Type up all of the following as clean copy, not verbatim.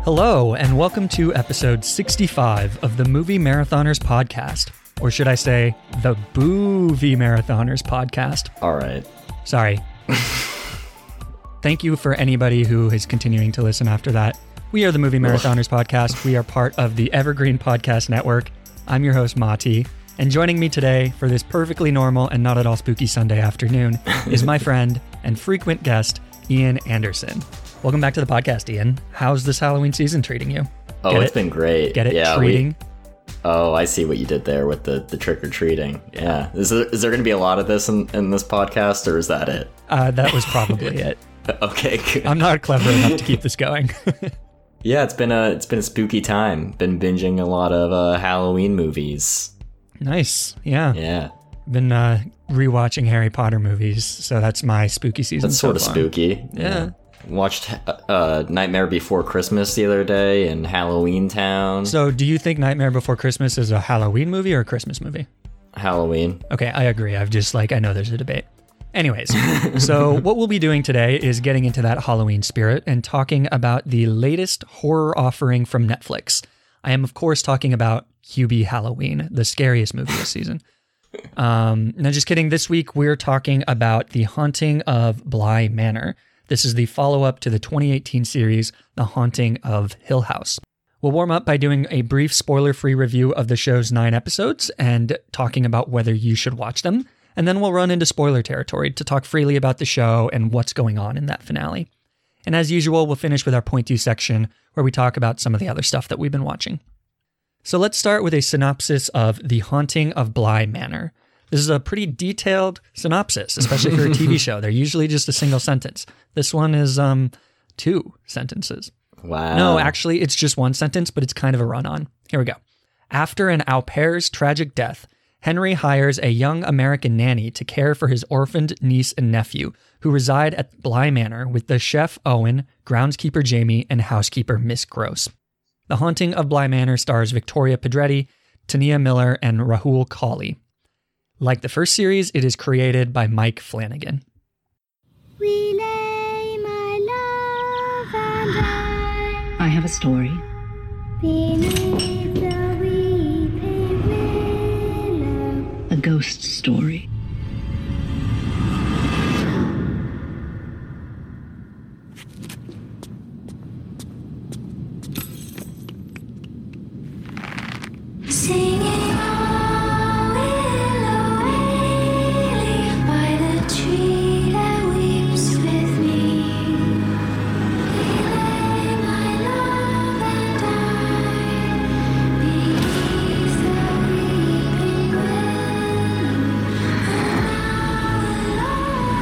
Hello, and welcome to episode 65 of the Movie Marathoners podcast. Or should I say, the Boovie Marathoners podcast. All right. Sorry. Thank you for anybody who is continuing to listen after that. We are the Movie Marathoners podcast. We are part of the Evergreen Podcast Network. I'm your host, Mati. And joining me today for this perfectly normal and not at all spooky Sunday afternoon is my friend and frequent guest, Ian Anderson. Welcome back to the podcast, Ian. How's this Halloween season treating you? It's been great. Get it? Yeah, treating? I see what you did there with the trick-or-treating. Yeah. Is there going to be a lot of this in this podcast, or is that it? That was probably it. Okay, good. I'm not clever enough to keep this going. Yeah, it's been a spooky time. Been binging a lot of Halloween movies. Nice. Yeah. Yeah. Been rewatching Harry Potter movies, so that's my spooky season. That's sort of spooky. Yeah. Watched Nightmare Before Christmas the other day and Halloween Town. So do you think Nightmare Before Christmas is a Halloween movie or a Christmas movie? Halloween. Okay, I agree. I know there's a debate. Anyways, so what we'll be doing today is getting into that Halloween spirit and talking about the latest horror offering from Netflix. I am, of course, talking about Hubie Halloween, the scariest movie this season. No, just kidding. This week, we're talking about The Haunting of Bly Manor. This is the follow-up to the 2018 series, The Haunting of Hill House. We'll warm up by doing a brief spoiler-free review of the show's 9 episodes and talking about whether you should watch them. And then we'll run into spoiler territory to talk freely about the show and what's going on in that finale. And as usual, we'll finish with our point two section where we talk about some of the other stuff that we've been watching. So let's start with a synopsis of The Haunting of Bly Manor. This is a pretty detailed synopsis, especially for a TV show. They're usually just a single sentence. This one is 2 sentences. Wow. No, actually, it's just 1 sentence, but it's kind of a run-on. Here we go. After an au pair's tragic death, Henry hires a young American nanny to care for his orphaned niece and nephew, who reside at Bly Manor with the chef Owen, groundskeeper Jamie, and housekeeper Miss Gross. The Haunting of Bly Manor stars Victoria Pedretti, Tania Miller, and Rahul Kohli. Like the first series, it is created by Mike Flanagan. We lay my love and I have a story. beneath the weeping willow. A ghost story. Singing a willow waily by the tree that weeps with me. We lay my love and I beneath the weeping willow, and now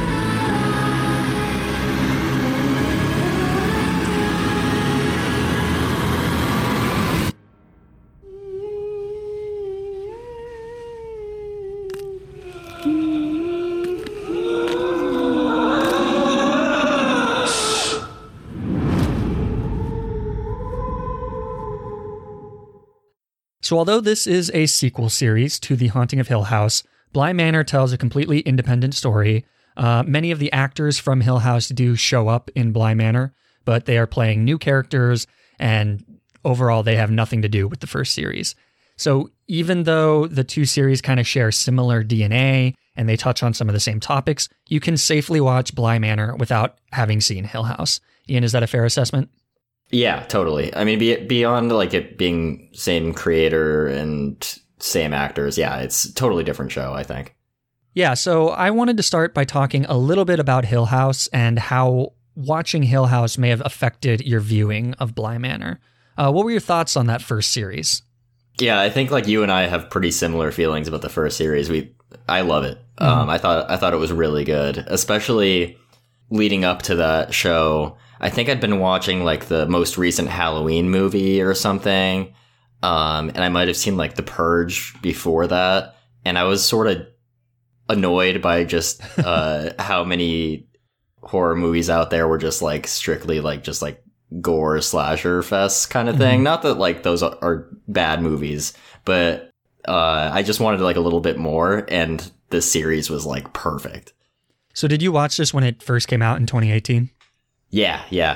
So although this is a sequel series to The Haunting of Hill House, Bly Manor tells a completely independent story. Many of the actors from Hill House do show up in Bly Manor, but they are playing new characters, and overall they have nothing to do with the first series. So even though the 2 series kind of share similar DNA and they touch on some of the same topics, you can safely watch Bly Manor without having seen Hill House. Ian, is that a fair assessment? Yeah, totally. I mean, beyond like it being same creator and same actors, yeah, it's a totally different show, I think. Yeah, so I wanted to start by talking a little bit about Hill House and how watching Hill House may have affected your viewing of Bly Manor. What were your thoughts on that first series? Yeah, I think like you and I have pretty similar feelings about the first series. I love it. I thought it was really good, especially leading up to that show. I think I'd been watching like the most recent Halloween movie or something. And I might have seen like The Purge before that. And I was sort of annoyed by just how many horror movies out there were just like strictly like just like gore slasher fest kind of thing. Not that like those are bad movies, but I just wanted like a little bit more, and this series was like perfect. So did you watch this when it first came out in 2018? Yeah.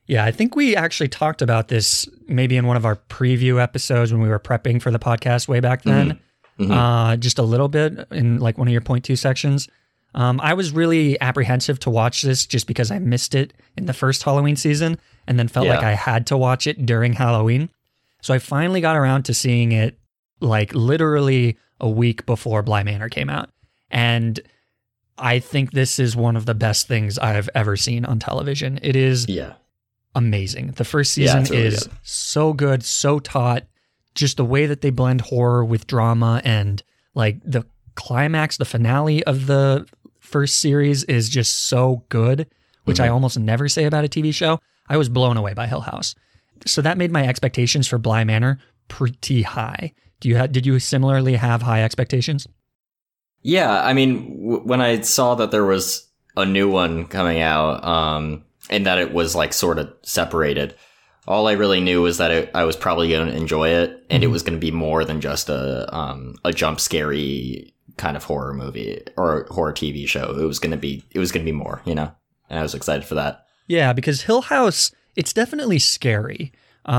Yeah, I think we actually talked about this maybe in one of our preview episodes when we were prepping for the podcast way back then. Just a little bit in like one of your point 2 sections. I was really apprehensive to watch this just because I missed it in the first Halloween season and then felt like I had to watch it during Halloween. So I finally got around to seeing it like literally a week before Bly Manor came out. And I think this is one of the best things I've ever seen on television. It is amazing. The first season really is good. so good, so taut. Just the way that they blend horror with drama, and like the climax, the finale of the first series is just so good, which I almost never say about a TV show. I was blown away by Hill House. So that made my expectations for Bly Manor pretty high. Did you similarly have high expectations? Yeah, I mean, when I saw that there was a new one coming out, and that it was like sort of separated, all I really knew was that I was probably going to enjoy it, and it was going to be more than just a jump scary kind of horror movie or horror TV show. It was going to be more, you know, and I was excited for that. Yeah, because Hill House, it's definitely scary.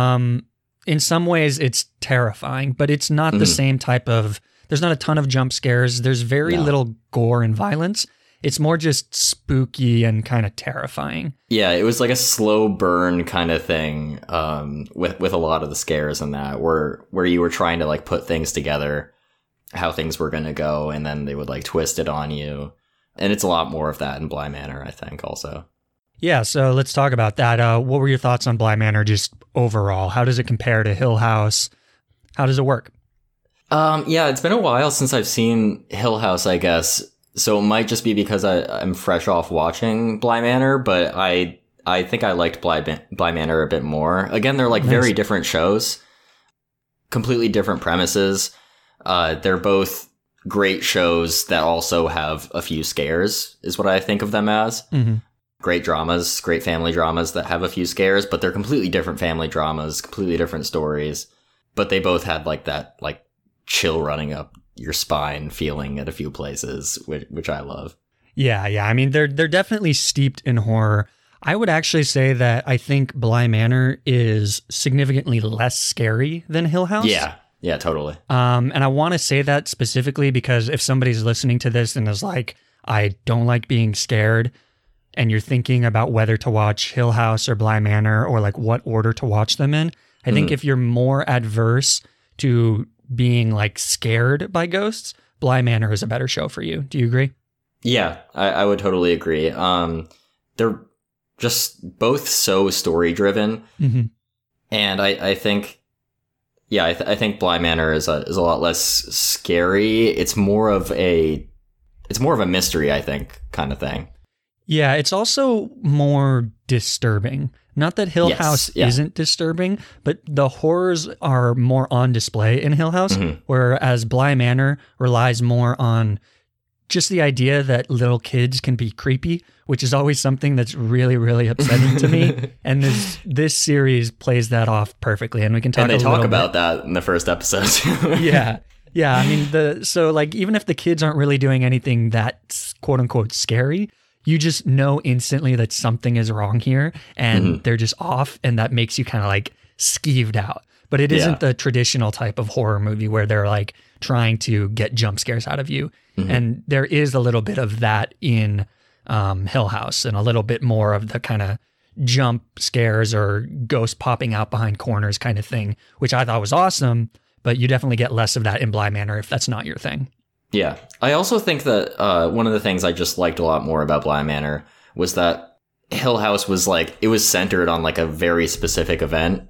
In some ways, it's terrifying, but it's not the same type of. There's not a ton of jump scares. There's very little gore and violence. It's more just spooky and kind of terrifying. Yeah, it was like a slow burn kind of thing, with a lot of the scares in that, where you were trying to like put things together, how things were going to go, and then they would like twist it on you. And it's a lot more of that in Bly Manor, I think, also. Yeah, so let's talk about that. What were your thoughts on Bly Manor just overall? How does it compare to Hill House? How does it work? Yeah, it's been a while since I've seen Hill House, I guess. So it might just be because I'm fresh off watching Bly Manor, but I think I liked Bly Manor a bit more. Again, they're like very different shows, completely different premises. They're both great shows that also have a few scares, is what I think of them as. Great dramas, great family dramas that have a few scares, but they're completely different family dramas, completely different stories. But they both had like that, like, chill running up your spine feeling at a few places, which I love. Yeah. I mean, they're definitely steeped in horror. I would actually say that I think Bly Manor is significantly less scary than Hill House. Yeah, totally. And I want to say that specifically because if somebody's listening to this and is like, I don't like being scared, and you're thinking about whether to watch Hill House or Bly Manor or like what order to watch them in, I think if you're more adverse to being like scared by ghosts, Bly Manor is a better show for you. Do you agree? Yeah, I would totally agree. They're just both so story driven, and I think, I think Bly Manor is a lot less scary. It's more of a mystery, I think, kind of thing. Yeah, it's also more disturbing. Not that Hill House isn't disturbing, but the horrors are more on display in Hill House, whereas Bly Manor relies more on just the idea that little kids can be creepy, which is always something that's really, really upsetting to me. And this series plays that off perfectly, and we can talk. And they talk about that in the first episode. Yeah. I mean, so like even if the kids aren't really doing anything that's quote unquote scary, you just know instantly that something is wrong here and they're just off, and that makes you kind of like skeeved out. But it isn't the traditional type of horror movie where they're like trying to get jump scares out of you. And there is a little bit of that in Hill House, and a little bit more of the kind of jump scares or ghosts popping out behind corners kind of thing, which I thought was awesome. But you definitely get less of that in Bly Manor if that's not your thing. Yeah. I also think that one of the things I just liked a lot more about Bly Manor was that Hill House was like, it was centered on like a very specific event.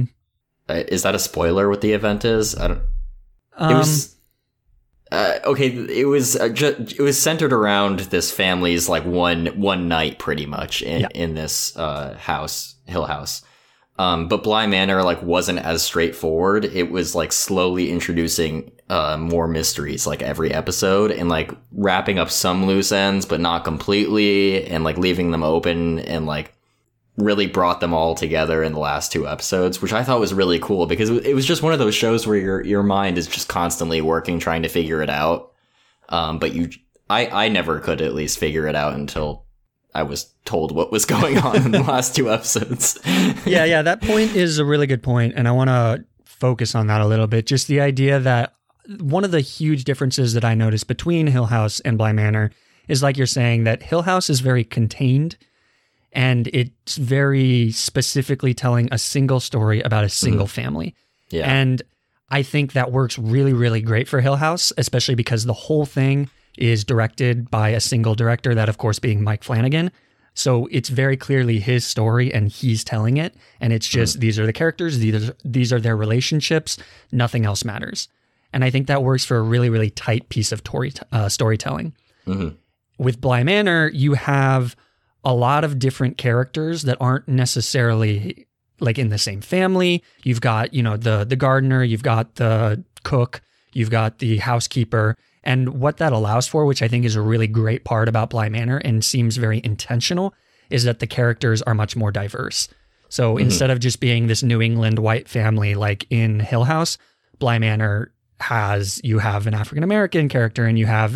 Is that a spoiler what the event is? I don't. It was okay. It was centered around this family's like one night pretty much in this house, Hill House. But Bly Manor like wasn't as straightforward. It was like slowly introducing more mysteries like every episode, and like wrapping up some loose ends but not completely, and like leaving them open, and like really brought them all together in the last 2 episodes, which I thought was really cool because it was just one of those shows where your mind is just constantly working trying to figure it out. But I never could at least figure it out until I was told what was going on in the last 2 episodes. Yeah, that point is a really good point, and I want to focus on that a little bit. Just the idea that one of the huge differences that I noticed between Hill House and Bly Manor is, like you're saying, that Hill House is very contained, and it's very specifically telling a single story about a single family. Yeah. And I think that works really, really great for Hill House, especially because the whole thing is directed by a single director, that of course being Mike Flanagan. So it's very clearly his story and he's telling it. And it's just, these are the characters, these are their relationships, nothing else matters. And I think that works for a really, really tight piece of storytelling. With Bly Manor, you have a lot of different characters that aren't necessarily like in the same family. You've got, the gardener, you've got the cook, you've got the housekeeper. And what that allows for, which I think is a really great part about Bly Manor and seems very intentional, is that the characters are much more diverse. So instead of just being this New England white family like in Hill House, Bly Manor you have an African-American character and you have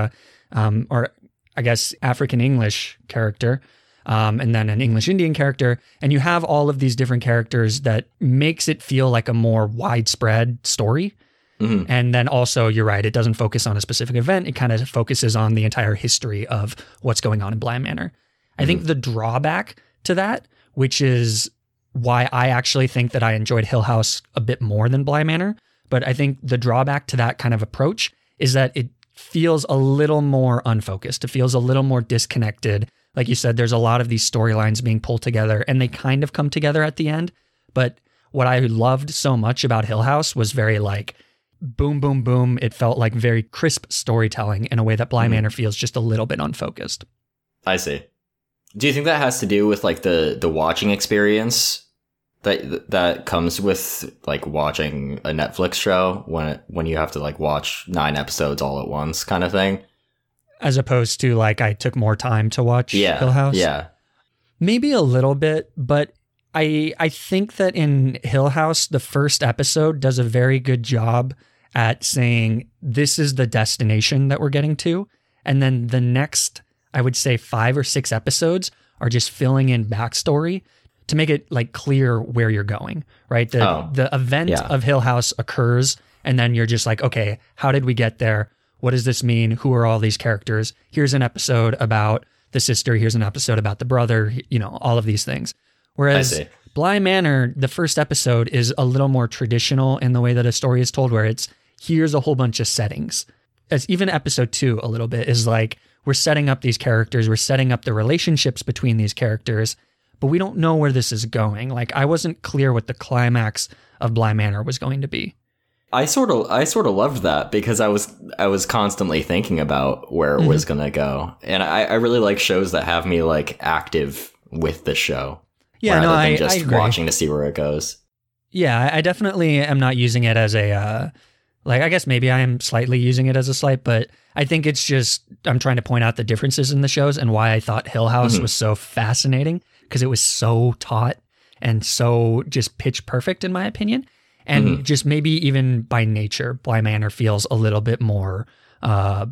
African English character, and then an English Indian character. And you have all of these different characters that makes it feel like a more widespread story. And then also, you're right, it doesn't focus on a specific event. It kind of focuses on the entire history of what's going on in Bly Manor. I think the drawback to that, which is why I actually think that I enjoyed Hill House a bit more than Bly Manor, but I think the drawback to that kind of approach is that it feels a little more unfocused. It feels a little more disconnected. Like you said, there's a lot of these storylines being pulled together and they kind of come together at the end. But what I loved so much about Hill House was very like boom, boom, boom. It felt like very crisp storytelling in a way that Bly Manor feels just a little bit unfocused. I see. Do you think that has to do with like the watching experience that comes with like watching a Netflix show when you have to like watch 9 episodes all at once kind of thing? As opposed to like I took more time to watch Hill House? Yeah. Maybe a little bit, but I think that in Hill House, the first episode does a very good job at saying this is the destination that we're getting to. And then the next, I would say 5 or 6 episodes are just filling in backstory to make it like clear where you're going, right? The event of Hill House occurs and then you're just like, okay, how did we get there? What does this mean? Who are all these characters? Here's an episode about the sister. Here's an episode about the brother, all of these things. Whereas Bly Manor, the first episode is a little more traditional in the way that a story is told, where it's here's a whole bunch of settings. As even episode 2 a little bit is like, we're setting up these characters, we're setting up the relationships between these characters, but we don't know where this is going. Like I wasn't clear what the climax of Bly Manor was going to be. I sort of loved that because I was constantly thinking about where it was gonna go, and I really like shows that have me like active with the show. Yeah, rather no, than I just agree. watching to see where it goes. Yeah, I definitely am not using it as a I guess maybe I am slightly using it as a slight, but I think it's just I'm trying to point out the differences in the shows and why I thought Hill House was so fascinating, because it was so taut and so just pitch perfect in my opinion. And just maybe even by nature, Bly Manor feels a little bit more kind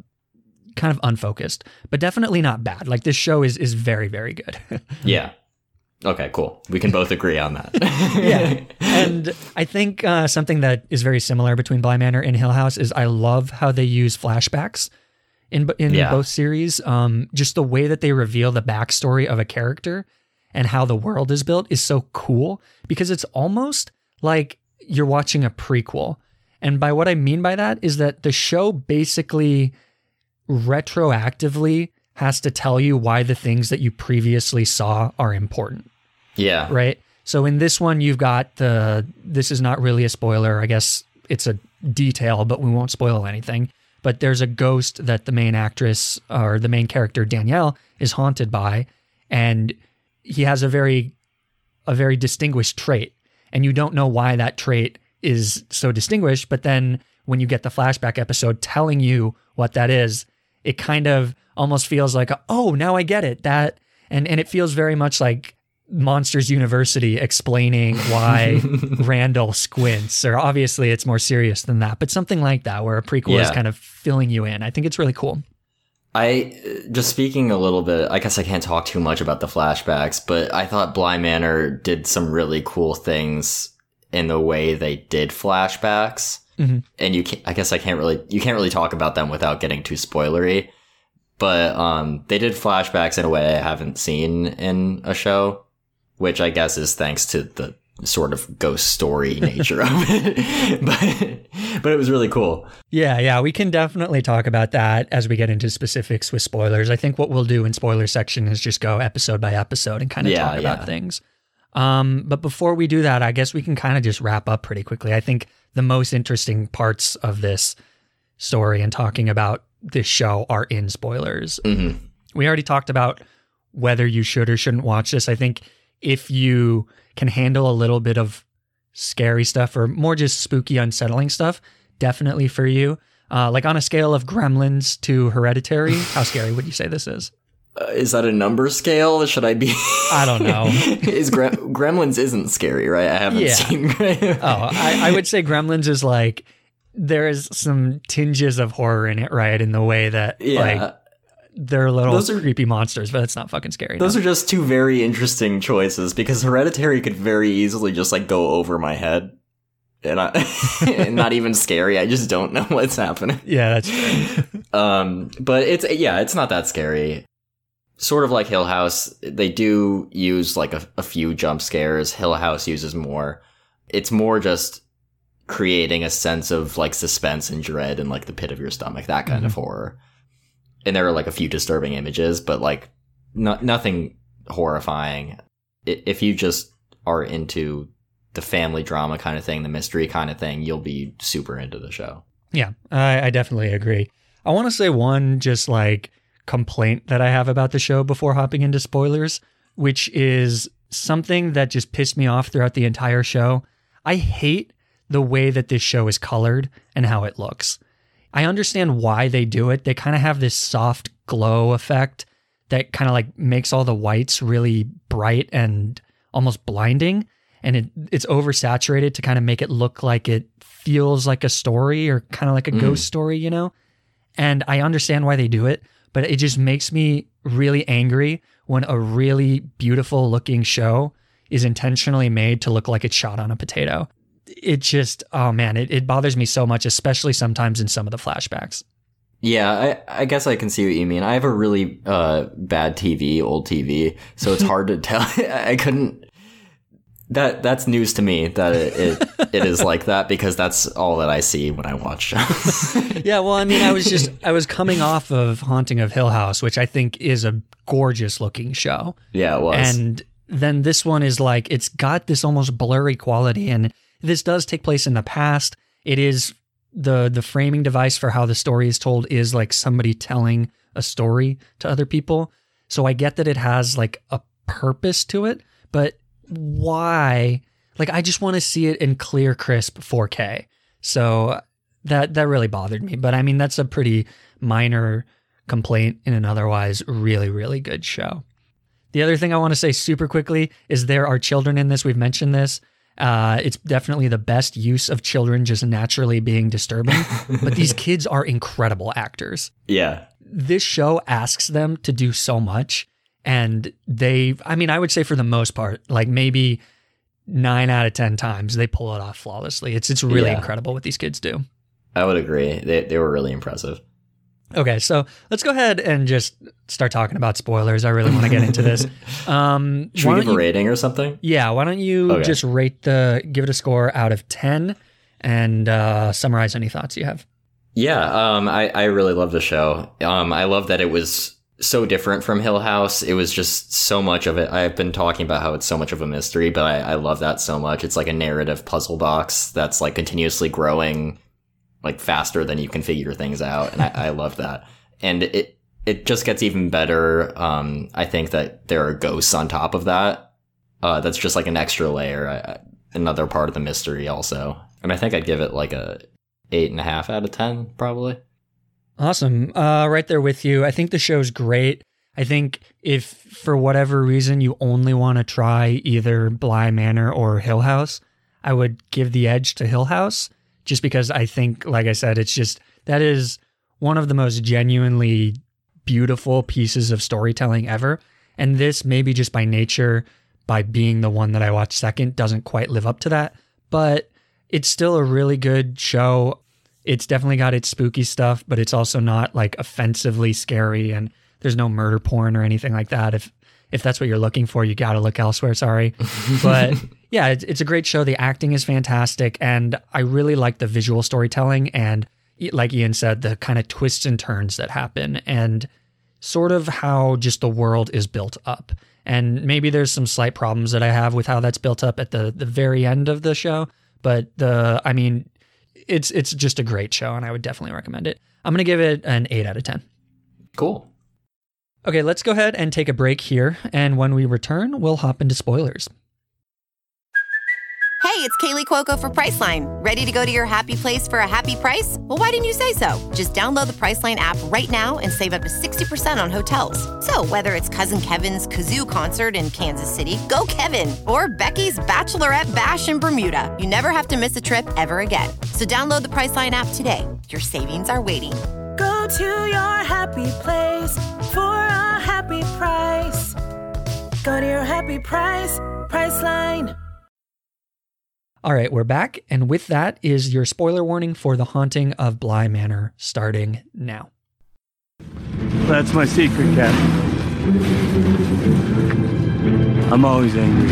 of unfocused, but definitely not bad. Like this show is very, very good. Yeah. Okay, cool. We can both agree on that. Yeah. And I think something that is very similar between Bly Manor and Hill House is I love how they use flashbacks in both series. Just the way that they reveal the backstory of a character and how the world is built is so cool, because it's almost like you're watching a prequel. And by what I mean by that is that the show basically retroactively has to tell you why the things that you previously saw are important. Yeah. Right? So in this one, you've got this is not really a spoiler. I guess it's a detail, but we won't spoil anything. But there's a ghost that the main actress or the main character, Danielle, is haunted by. And he has a very distinguished trait. And you don't know why that trait is so distinguished. But then when you get the flashback episode telling you what that is, it kind of almost feels like, oh, now I get it. And it feels very much like Monsters University explaining why Randall squints, or obviously it's more serious than that, but something like that, where a prequel is kind of filling you in. I think it's really cool. Just speaking a little bit, I guess I can't talk too much about the flashbacks, but I thought Bly Manor did some really cool things in the way they did flashbacks. Mm-hmm. And you can't really talk about them without getting too spoilery. But they did flashbacks in a way I haven't seen in a show, which I guess is thanks to the sort of ghost story nature of it. But it was really cool. Yeah, we can definitely talk about that as we get into specifics with spoilers. I think what we'll do in spoiler section is just go episode by episode and kind of talk about things. But before we do that, I guess we can kind of just wrap up pretty quickly. I think the most interesting parts of this story and talking about this show are in spoilers. Mm-hmm. We already talked about whether you should or shouldn't watch this. I think if you can handle a little bit of scary stuff or more just spooky, unsettling stuff, definitely for you. Like on a scale of Gremlins to Hereditary, how scary would you say this is? Is that a number scale? Should I be? I don't know. Gremlins isn't scary, right? I haven't seen. I would say Gremlins is like, there is some tinges of horror in it, right? In the way that like they're little creepy monsters, but it's not fucking scary. Those are just two very interesting choices because Hereditary could very easily just like go over my head. And and not even scary. I just don't know what's happening. Yeah, that's true. But it's not that scary. Sort of like Hill House, they do use like a few jump scares. Hill House uses more. It's more just creating a sense of like suspense and dread in like the pit of your stomach, that kind of horror. And there are like a few disturbing images, but like nothing horrifying. If you just are into the family drama kind of thing, the mystery kind of thing, you'll be super into the show. Yeah, I definitely agree. I want to say one just like complaint that I have about the show before hopping into spoilers, which is something that just pissed me off throughout the entire show. I hate the way that this show is colored and how it looks. I understand why they do it. They kind of have this soft glow effect that kind of like makes all the whites really bright and almost blinding. And it's oversaturated to kind of make it look like it feels like a story or kind of like a ghost story, you know? And I understand why they do it, but it just makes me really angry when a really beautiful looking show is intentionally made to look like it's shot on a potato. It just, oh man, it bothers me so much, especially sometimes in some of the flashbacks. Yeah, I guess I can see what you mean. I have a really bad TV, old TV, so it's hard to tell. I couldn't... That's news to me that it is like that because that's all that I see when I watch shows. Yeah, well, I mean, I was coming off of Haunting of Hill House, which I think is a gorgeous looking show. Yeah, it was. And then this one is like, it's got this almost blurry quality, and this does take place in the past. It is the framing device for how the story is told is like somebody telling a story to other people. So I get that it has like a purpose to it, but why? Like, I just want to see it in clear, crisp 4K. So that really bothered me. But I mean, that's a pretty minor complaint in an otherwise really, really good show. The other thing I want to say super quickly is there are children in this. We've mentioned this. It's definitely the best use of children just naturally being disturbing. But these kids are incredible actors. Yeah. This show asks them to do so much. And I would say for the most part, like maybe 9 out of 10 times, they pull it off flawlessly. It's really incredible what these kids do. I would agree. They were really impressive. Okay, so let's go ahead and just start talking about spoilers. I really want to get into this. Should we give a rating or something? Yeah, why don't you just give it a score out of 10 and summarize any thoughts you have. Yeah, I really love the show. I love that it was so different from Hill House. It was just so much of it. I've been talking about how it's so much of a mystery, but I love that so much. It's like a narrative puzzle box that's like continuously growing like faster than you can figure things out. And I love that. And it just gets even better. I think that there are ghosts on top of that. That's just like an extra layer, another part of the mystery also. And I think I'd give it like a 8.5 out of 10, probably. Awesome. Right there with you. I think the show's great. I think if for whatever reason you only want to try either Bly Manor or Hill House, I would give the edge to Hill House just because I think, like I said, it's just, that is one of the most genuinely beautiful pieces of storytelling ever. And this, maybe just by nature, by being the one that I watched second, doesn't quite live up to that. But it's still a really good show. It's definitely got its spooky stuff, but it's also not like offensively scary, and there's no murder porn or anything like that. If that's what you're looking for, you got to look elsewhere. Sorry. But yeah, it's a great show. The acting is fantastic. And I really like the visual storytelling. And like Ian said, the kind of twists and turns that happen and sort of how just the world is built up. And maybe there's some slight problems that I have with how that's built up at the very end of the show. But it's just a great show and I would definitely recommend it. I'm going to give it an 8 out of 10. Cool. Okay, let's go ahead and take a break here. And when we return, we'll hop into spoilers. Hey, it's Kaylee Cuoco for Priceline. Ready to go to your happy place for a happy price? Well, why didn't you say so? Just download the Priceline app right now and save up to 60% on hotels. So whether it's Cousin Kevin's Kazoo Concert in Kansas City, go Kevin, or Becky's Bachelorette Bash in Bermuda, you never have to miss a trip ever again. So download the Priceline app today. Your savings are waiting. Go to your happy place for a happy price. Go to your happy price, Priceline. All right, we're back. And with that is your spoiler warning for The Haunting of Bly Manor starting now. That's my secret, Captain. I'm always angry.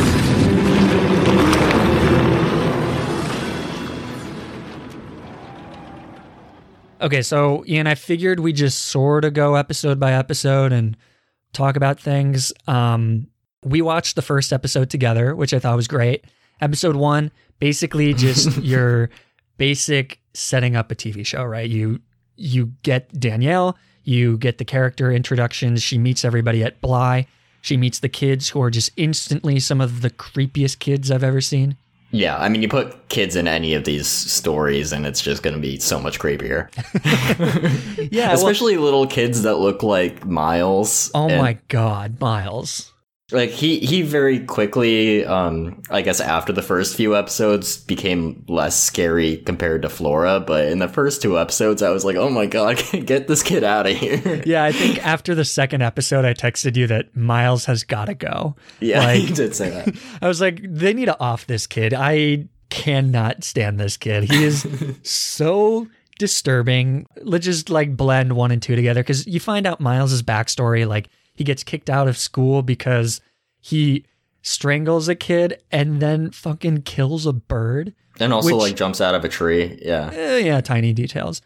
Okay, so Ian, I figured we just sort of go episode by episode and talk about things. We watched the first episode together, which I thought was great. Episode 1, basically just your basic setting up a TV show, right? You get Danielle, you get the character introductions. She meets everybody at Bly. She meets the kids who are just instantly some of the creepiest kids I've ever seen. Yeah, I mean, you put kids in any of these stories and it's just going to be so much creepier. Yeah. Especially little kids that look like Miles. Oh my God, Miles. Like, he very quickly, I guess after the first few episodes, became less scary compared to Flora. But in the first 2 episodes, I was like, oh my God, get this kid out of here. Yeah, I think after the second episode, I texted you that Miles has got to go. Yeah, you did say that. I was like, they need to off this kid. I cannot stand this kid. He is so disturbing. Let's just like blend 1 and 2 together, because you find out Miles's backstory. Like, he gets kicked out of school because he strangles a kid and then fucking kills a bird. And also like jumps out of a tree. Yeah. Yeah, tiny details.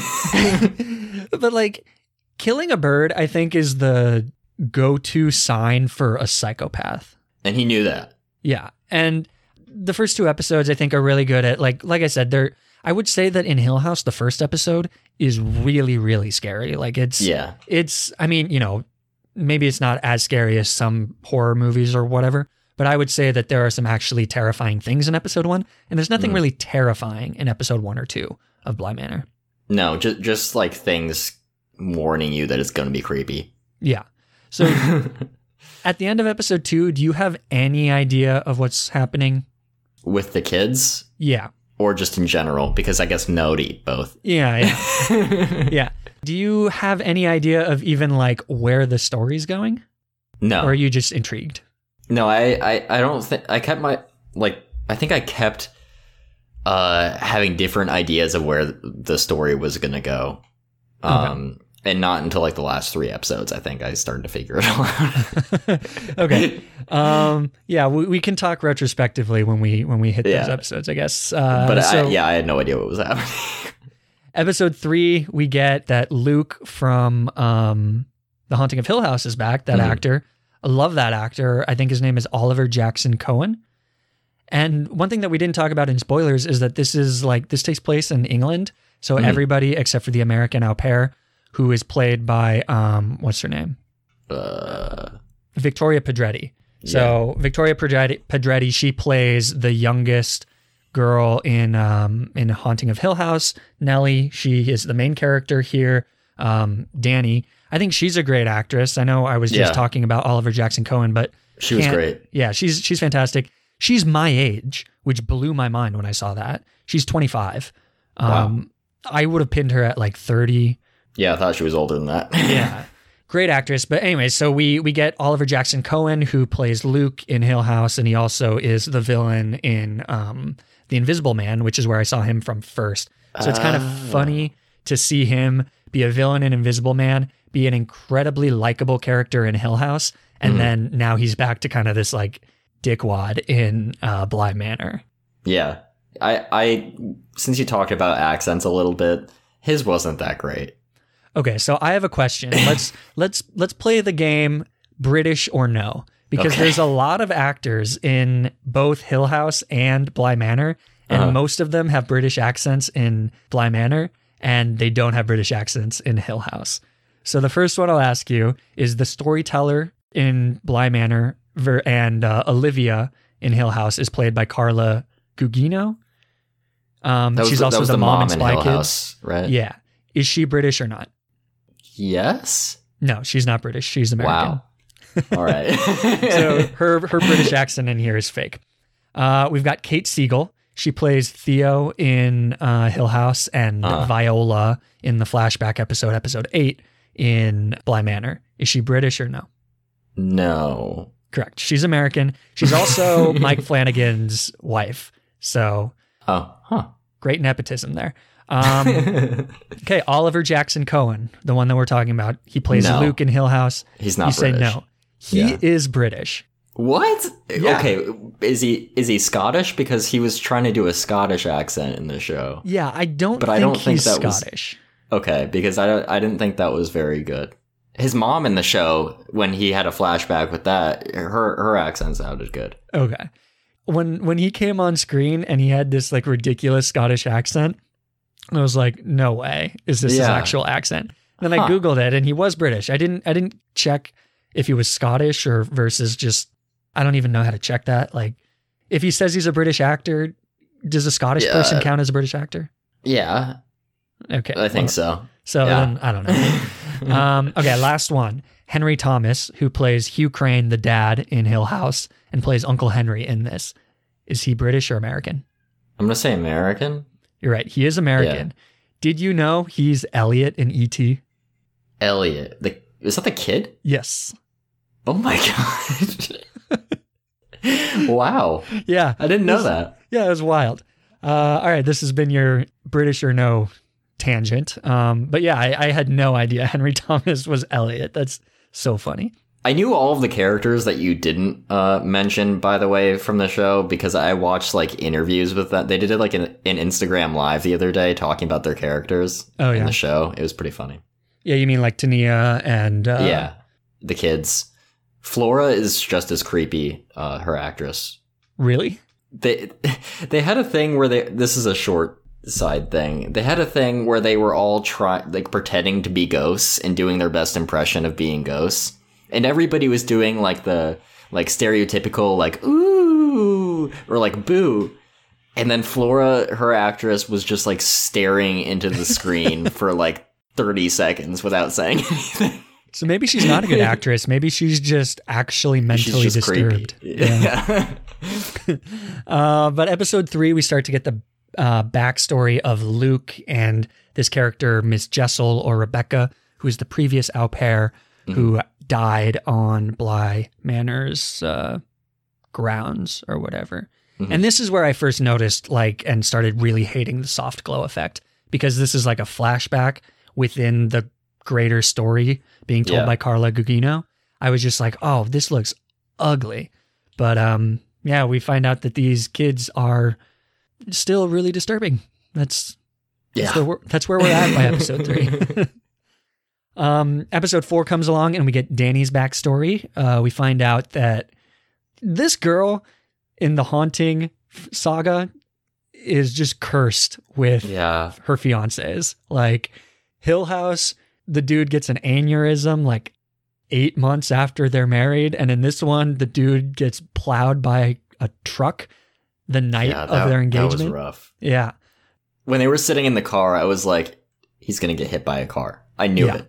But like, killing a bird, I think, is the go-to sign for a psychopath. And he knew that. Yeah. And the first 2 episodes, I think, are really good at, like I said, I would say that in Hill House, the first episode is really, really scary. Like, I mean, you know, maybe it's not as scary as some horror movies or whatever, but I would say that there are some actually terrifying things in episode 1, and there's nothing really terrifying in episode 1 or 2 of Bly Manor. No, just like things warning you that it's going to be creepy. Yeah. So at the end of episode 2, do you have any idea of what's happening? With the kids? Yeah. Or just in general? Because I guess no to eat both. Yeah. Yeah. Do you have any idea of even like where the story's going? No. Or are you just intrigued? No, I don't think I kept I think I kept having different ideas of where the story was going to go. Okay. And not until like the last 3 episodes, I think I started to figure it all out. Okay. Yeah, we can talk retrospectively when we hit those episodes, I guess. But I had no idea what was happening. Episode 3, we get that Luke from The Haunting of Hill House is back, that actor. I love that actor. I think his name is Oliver Jackson Cohen. And one thing that we didn't talk about in spoilers is that this takes place in England. So everybody except for the American au pair, who is played by, what's her name? Victoria Pedretti. So Victoria Pedretti, she plays the youngest girl in Haunting of Hill House. Nellie, she is the main character here. Danny, I think she's a great actress. I know I was just talking about Oliver Jackson Cohen, but she was great. Yeah, she's fantastic. She's my age, which blew my mind when I saw that. She's 25. Wow. I would have pinned her at like 30, Yeah, I thought she was older than that. Yeah. Great actress. But anyway, so we get Oliver Jackson Cohen, who plays Luke in Hill House, and he also is the villain in The Invisible Man, which is where I saw him from first. So it's kind of funny to see him be a villain in Invisible Man, be an incredibly likable character in Hill House, and then now he's back to kind of this like dickwad in Bly Manor. Yeah. I since you talked about accents a little bit, his wasn't that great. Okay, so I have a question. Let's play the game British or no, because Okay. there's a lot of actors in both Hill House and Bly Manor, and most of them have British accents in Bly Manor, and they don't have British accents in Hill House. So the first one I'll ask you is the storyteller in Bly Manor and Olivia in Hill House is played by Carla Gugino. She's also the mom in Spy Hill Kids. House, right? Yeah. Is she British or not? Yes. No, she's not British. She's American. Wow. All right. So her British accent in here is fake. We've got Kate Siegel. She plays Theo in Hill House and Viola in the flashback episode 8 in Bly Manor. Is she British or no? No. Correct. She's American. She's also Mike Flanagan's wife. So Oh, huh. great nepotism there. Okay, Oliver Jackson Cohen, the one that we're talking about. He plays No. Luke in Hill House. He's not You say British. no. He Yeah. is British. What? Yeah. Okay, is he Scottish? Because he was trying to do a Scottish accent in the show. Yeah, I don't But think I don't think he's that was- Scottish. Okay, because I didn't think that was very good. His mom in the show, when he had a flashback with that, her accent sounded good. Okay. When he came on screen and he had this like ridiculous Scottish accent, I was like, no way is this his Yeah. actual accent. And then I Googled it and he was British. I didn't check if he was Scottish or versus just, I don't even know how to check that. Like if he says he's a British actor, does a Scottish Yeah. person count as a British actor? Yeah, Okay. I think so. So Yeah. then I don't know. Okay, last one. Henry Thomas, who plays Hugh Crane, the dad in Hill House, and plays Uncle Henry in this. Is he British or American? I'm gonna say American. You're right. He is American. Yeah. Did you know he's Elliot in E.T.? Elliot. Is that the kid? Yes. Oh my god. Wow. Yeah. I didn't know that. Yeah, it was wild. All right, this has been your British or no tangent. But yeah, I had no idea Henry Thomas was Elliot. That's so funny. I knew all of the characters that you didn't mention, by the way, from the show, because I watched like interviews with that. They did like an Instagram live the other day talking about their characters in the show. It was pretty funny. Yeah, you mean like Tania and... Yeah, the kids. Flora is just as creepy, her actress. Really? They had a thing where this is a short side thing. They had a thing where they were all pretending to be ghosts and doing their best impression of being ghosts. And everybody was doing like the stereotypical like ooh or like boo. And then Flora, her actress, was just like staring into the screen for like 30 seconds without saying anything. So maybe she's not a good actress. Maybe she's just actually mentally She's just disturbed. creepy. Yeah. But episode 3, we start to get the backstory of Luke and this character, Miss Jessel or Rebecca, who is the previous au pair who died on Bly Manor's grounds or whatever. And this is where I first noticed and started really hating the soft glow effect, because this is like a flashback within the greater story being told by Carla Gugino. I was just like, oh, this looks ugly. But yeah, we find out that these kids are still really disturbing. That's where we're at by episode 3. Episode 4 comes along and we get Danny's backstory. We find out that this girl in the Haunting saga is just cursed with her fiancés. Like Hill House, the dude gets an aneurysm like 8 months after they're married. And in this one, the dude gets plowed by a truck the night of their engagement. That was rough. Yeah. When they were sitting in the car, I was like, he's going to get hit by a car. I knew it.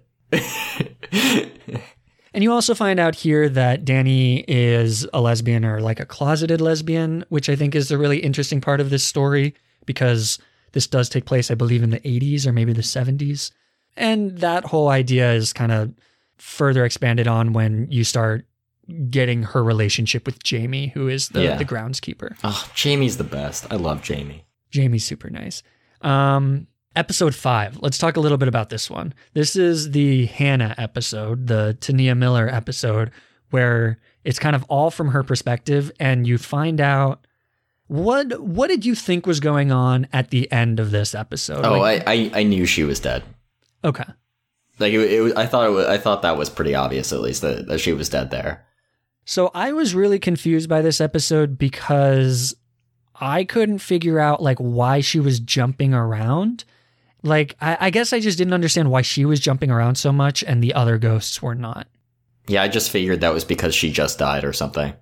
And you also find out here that Danny is a lesbian, or like a closeted lesbian, which I think is a really interesting part of this story, because this does take place, I believe, in the 80s or maybe the 70s. And that whole idea is kind of further expanded on when you start getting her relationship with Jamie, who is the groundskeeper. Oh, Jamie's the best. I love Jamie. Jamie's super nice. Episode 5. Let's talk a little bit about this one. This is the Hannah episode, the Tania Miller episode, where it's kind of all from her perspective, and you find out what did you think was going on at the end of this episode? Oh, I knew she was dead. Okay. Like I thought that was pretty obvious, at least that she was dead there. So I was really confused by this episode because I couldn't figure out like why she was jumping around. Like, I guess I just didn't understand why she was jumping around so much and the other ghosts were not. Yeah, I just figured that was because she just died or something.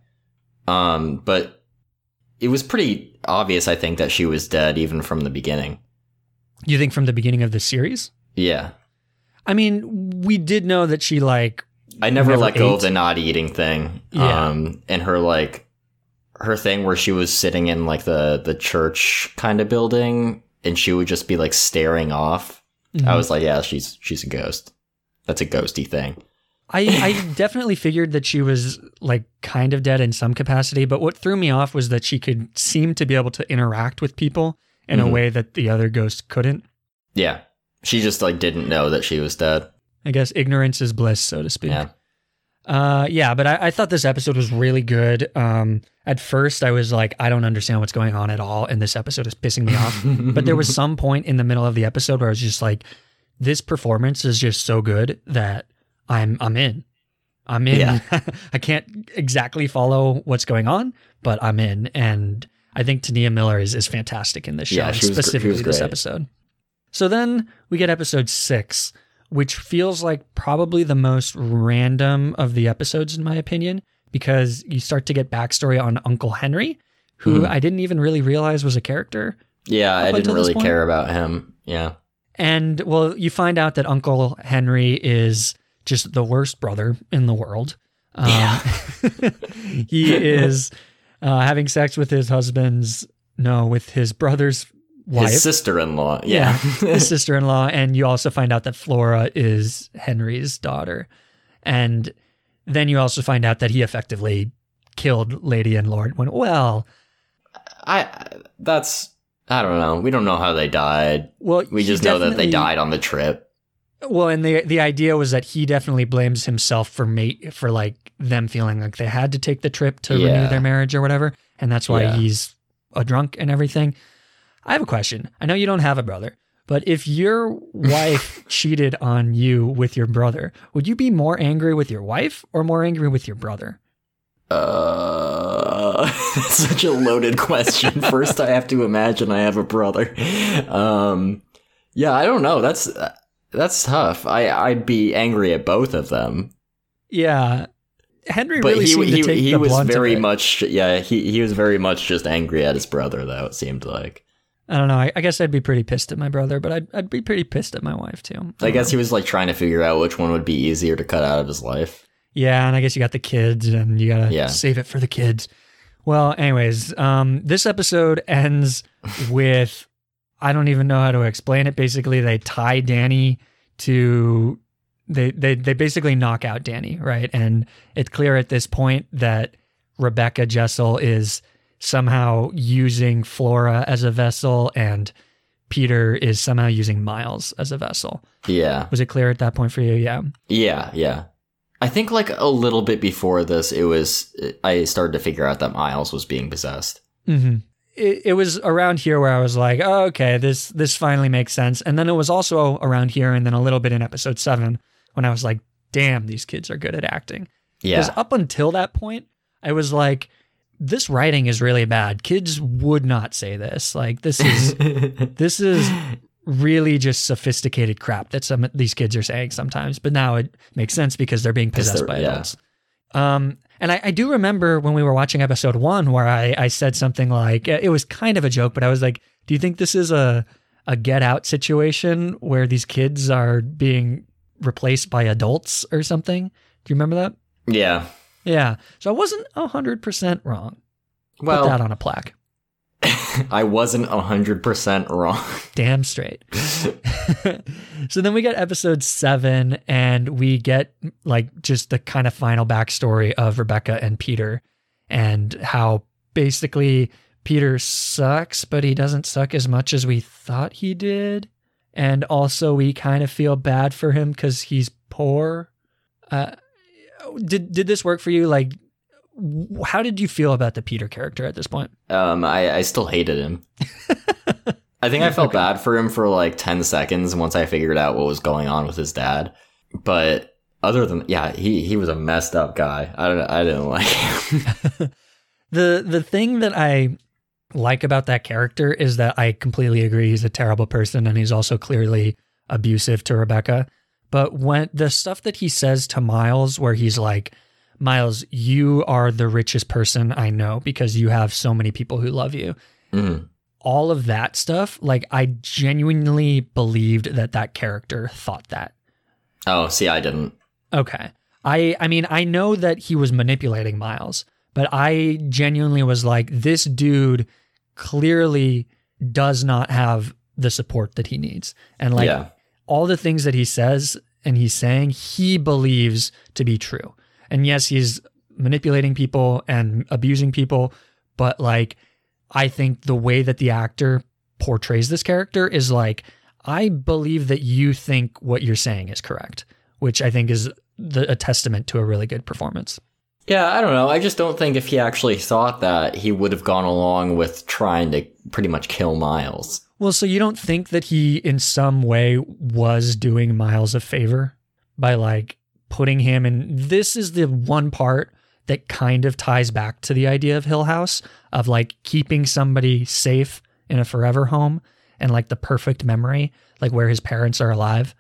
But it was pretty obvious, I think, that she was dead even from the beginning. You think from the beginning of the series? Yeah. I mean, we did know that she, like... I never let go of the not eating thing. Yeah. And her thing where she was sitting in, like, the church kind of building... and she would just be like staring off. Mm-hmm. I was like, yeah, she's a ghost. That's a ghosty thing. I definitely figured that she was like kind of dead in some capacity, but what threw me off was that she could seem to be able to interact with people in a way that the other ghosts couldn't. Yeah. She just like didn't know that she was dead. I guess ignorance is bliss, so to speak. Yeah. But I thought this episode was really good. At first, I was like, I don't understand what's going on at all, and this episode is pissing me off. But there was some point in the middle of the episode where I was just like, this performance is just so good that I'm in. I'm in. Yeah. I can't exactly follow what's going on, but I'm in. And I think Tania Miller is fantastic in this show, Yeah, specifically this episode. So then we get episode 6, which feels like probably the most random of the episodes, in my opinion, because you start to get backstory on Uncle Henry, who I didn't even really realize was a character. Yeah, I didn't really care about him. Yeah. And, well, you find out that Uncle Henry is just the worst brother in the world. He is having sex with his with his brother's wife. His sister-in-law. Yeah, his sister-in-law. And you also find out that Flora is Henry's daughter. And then you also find out that he effectively killed Lady and Lord. I don't know. We don't know how they died. Well, we just know that they died on the trip. Well, and the idea was that he definitely blames himself for like them feeling like they had to take the trip to renew their marriage or whatever, and that's why he's a drunk and everything. I have a question. I know you don't have a brother, but if your wife cheated on you with your brother, would you be more angry with your wife or more angry with your brother? That's such a loaded question. First, I have to imagine I have a brother. Yeah, I don't know. That's tough. I'd be angry at both of them. Yeah. Henry really seemed to take the was blunt very of it. much, he was very much just angry at his brother, though, it seemed like. I don't know. I guess I'd be pretty pissed at my brother, but I'd be pretty pissed at my wife, too. I guess he was like trying to figure out which one would be easier to cut out of his life. Yeah, and I guess you got the kids, and you gotta save it for the kids. Well, anyways, this episode ends with, I don't even know how to explain it. Basically, they tie Danny to... They basically knock out Danny, right? And it's clear at this point that Rebecca Jessel is somehow using Flora as a vessel, and Peter is somehow using Miles as a vessel. Yeah. Was it clear at that point for you? Yeah. Yeah. I think like a little bit before this, I started to figure out that Miles was being possessed. Mm-hmm. It was around here where I was like, oh, okay, this finally makes sense. And then it was also around here, and then a little bit in episode 7 when I was like, damn, these kids are good at acting. Yeah. Because up until that point, I was like, this writing is really bad. Kids would not say this. Like, this is really just sophisticated crap that some of these kids are saying sometimes. But now it makes sense because they're being possessed by adults. And I do remember when we were watching episode 1 where I said something like, it was kind of a joke, but I was like, do you think this is a Get Out situation where these kids are being replaced by adults or something? Do you remember that? Yeah. Yeah. So I wasn't 100% wrong. Well, put that on a plaque. I wasn't 100% wrong. Damn straight. So then we get episode 7, and we get like just the kind of final backstory of Rebecca and Peter, and how basically Peter sucks, but he doesn't suck as much as we thought he did. And also we kind of feel bad for him because he's poor. Did this work for you? Like, how did you feel about the Peter character at this point? I still hated him. I think I felt bad for him for like 10 seconds once I figured out what was going on with his dad. But other than, yeah, he was a messed up guy. I didn't like him. The thing that I like about that character is that I completely agree he's a terrible person, and he's also clearly abusive to Rebecca. But when the stuff that he says to Miles, where he's like, Miles, you are the richest person I know because you have so many people who love you. Mm-hmm. All of that stuff, like, I genuinely believed that character thought that. Oh, see, I didn't. Okay. I mean, I know that he was manipulating Miles, but I genuinely was like, this dude clearly does not have the support that he needs. And like, all the things that he says and he's saying, he believes to be true. And yes, he's manipulating people and abusing people, but like, I think the way that the actor portrays this character is like, I believe that you think what you're saying is correct, which I think is a testament to a really good performance. Yeah, I don't know. I just don't think if he actually thought that, he would have gone along with trying to pretty much kill Miles. Well, so you don't think that he in some way was doing Miles a favor by like putting him in? This is the one part that kind of ties back to the idea of Hill House, of like keeping somebody safe in a forever home and like the perfect memory, like where his parents are alive.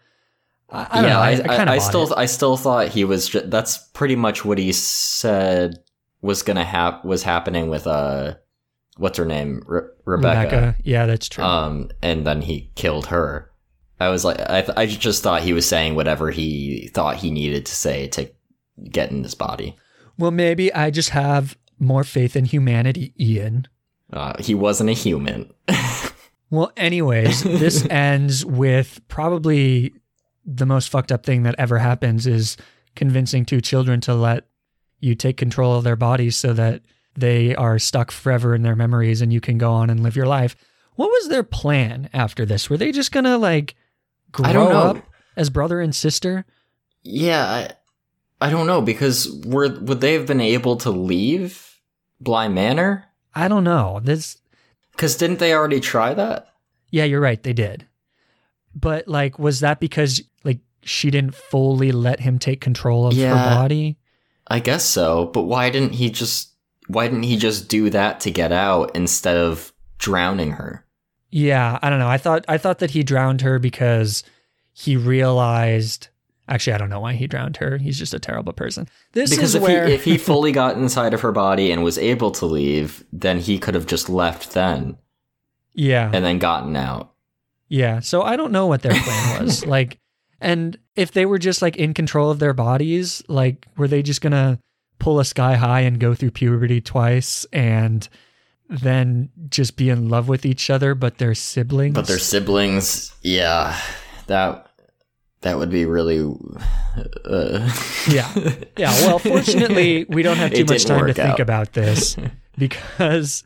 I don't know. I still thought he was. That's pretty much what he said was was happening with what's her name, Rebecca. Yeah, that's true. And then he killed her. I was like, I just thought he was saying whatever he thought he needed to say to get in his body. Well, maybe I just have more faith in humanity, Ian. He wasn't a human. Well, anyways, this ends with probably the most fucked up thing that ever happens is convincing two children to let you take control of their bodies so that they are stuck forever in their memories and you can go on and live your life. What was their plan after this? Were they just going to like grow up as brother and sister? Yeah, I don't know, because would they have been able to leave Bly Manor? I don't know. Because didn't they already try that? Yeah, you're right. They did. But like, was that because like she didn't fully let him take control of her body? I guess so. But why didn't he just do that to get out instead of drowning her? Yeah, I don't know. I thought that he drowned her because he realized. Actually, I don't know why he drowned her. He's just a terrible person. If he fully got inside of her body and was able to leave, then he could have just left then. Yeah. And then gotten out. Yeah. So I don't know what their plan was. Like, and if they were just like in control of their bodies, like, were they just going to pull a Sky High and go through puberty twice and then just be in love with each other, but they're siblings? Yeah. That would be really... Yeah. Well, fortunately, we don't have too much time to think about this because,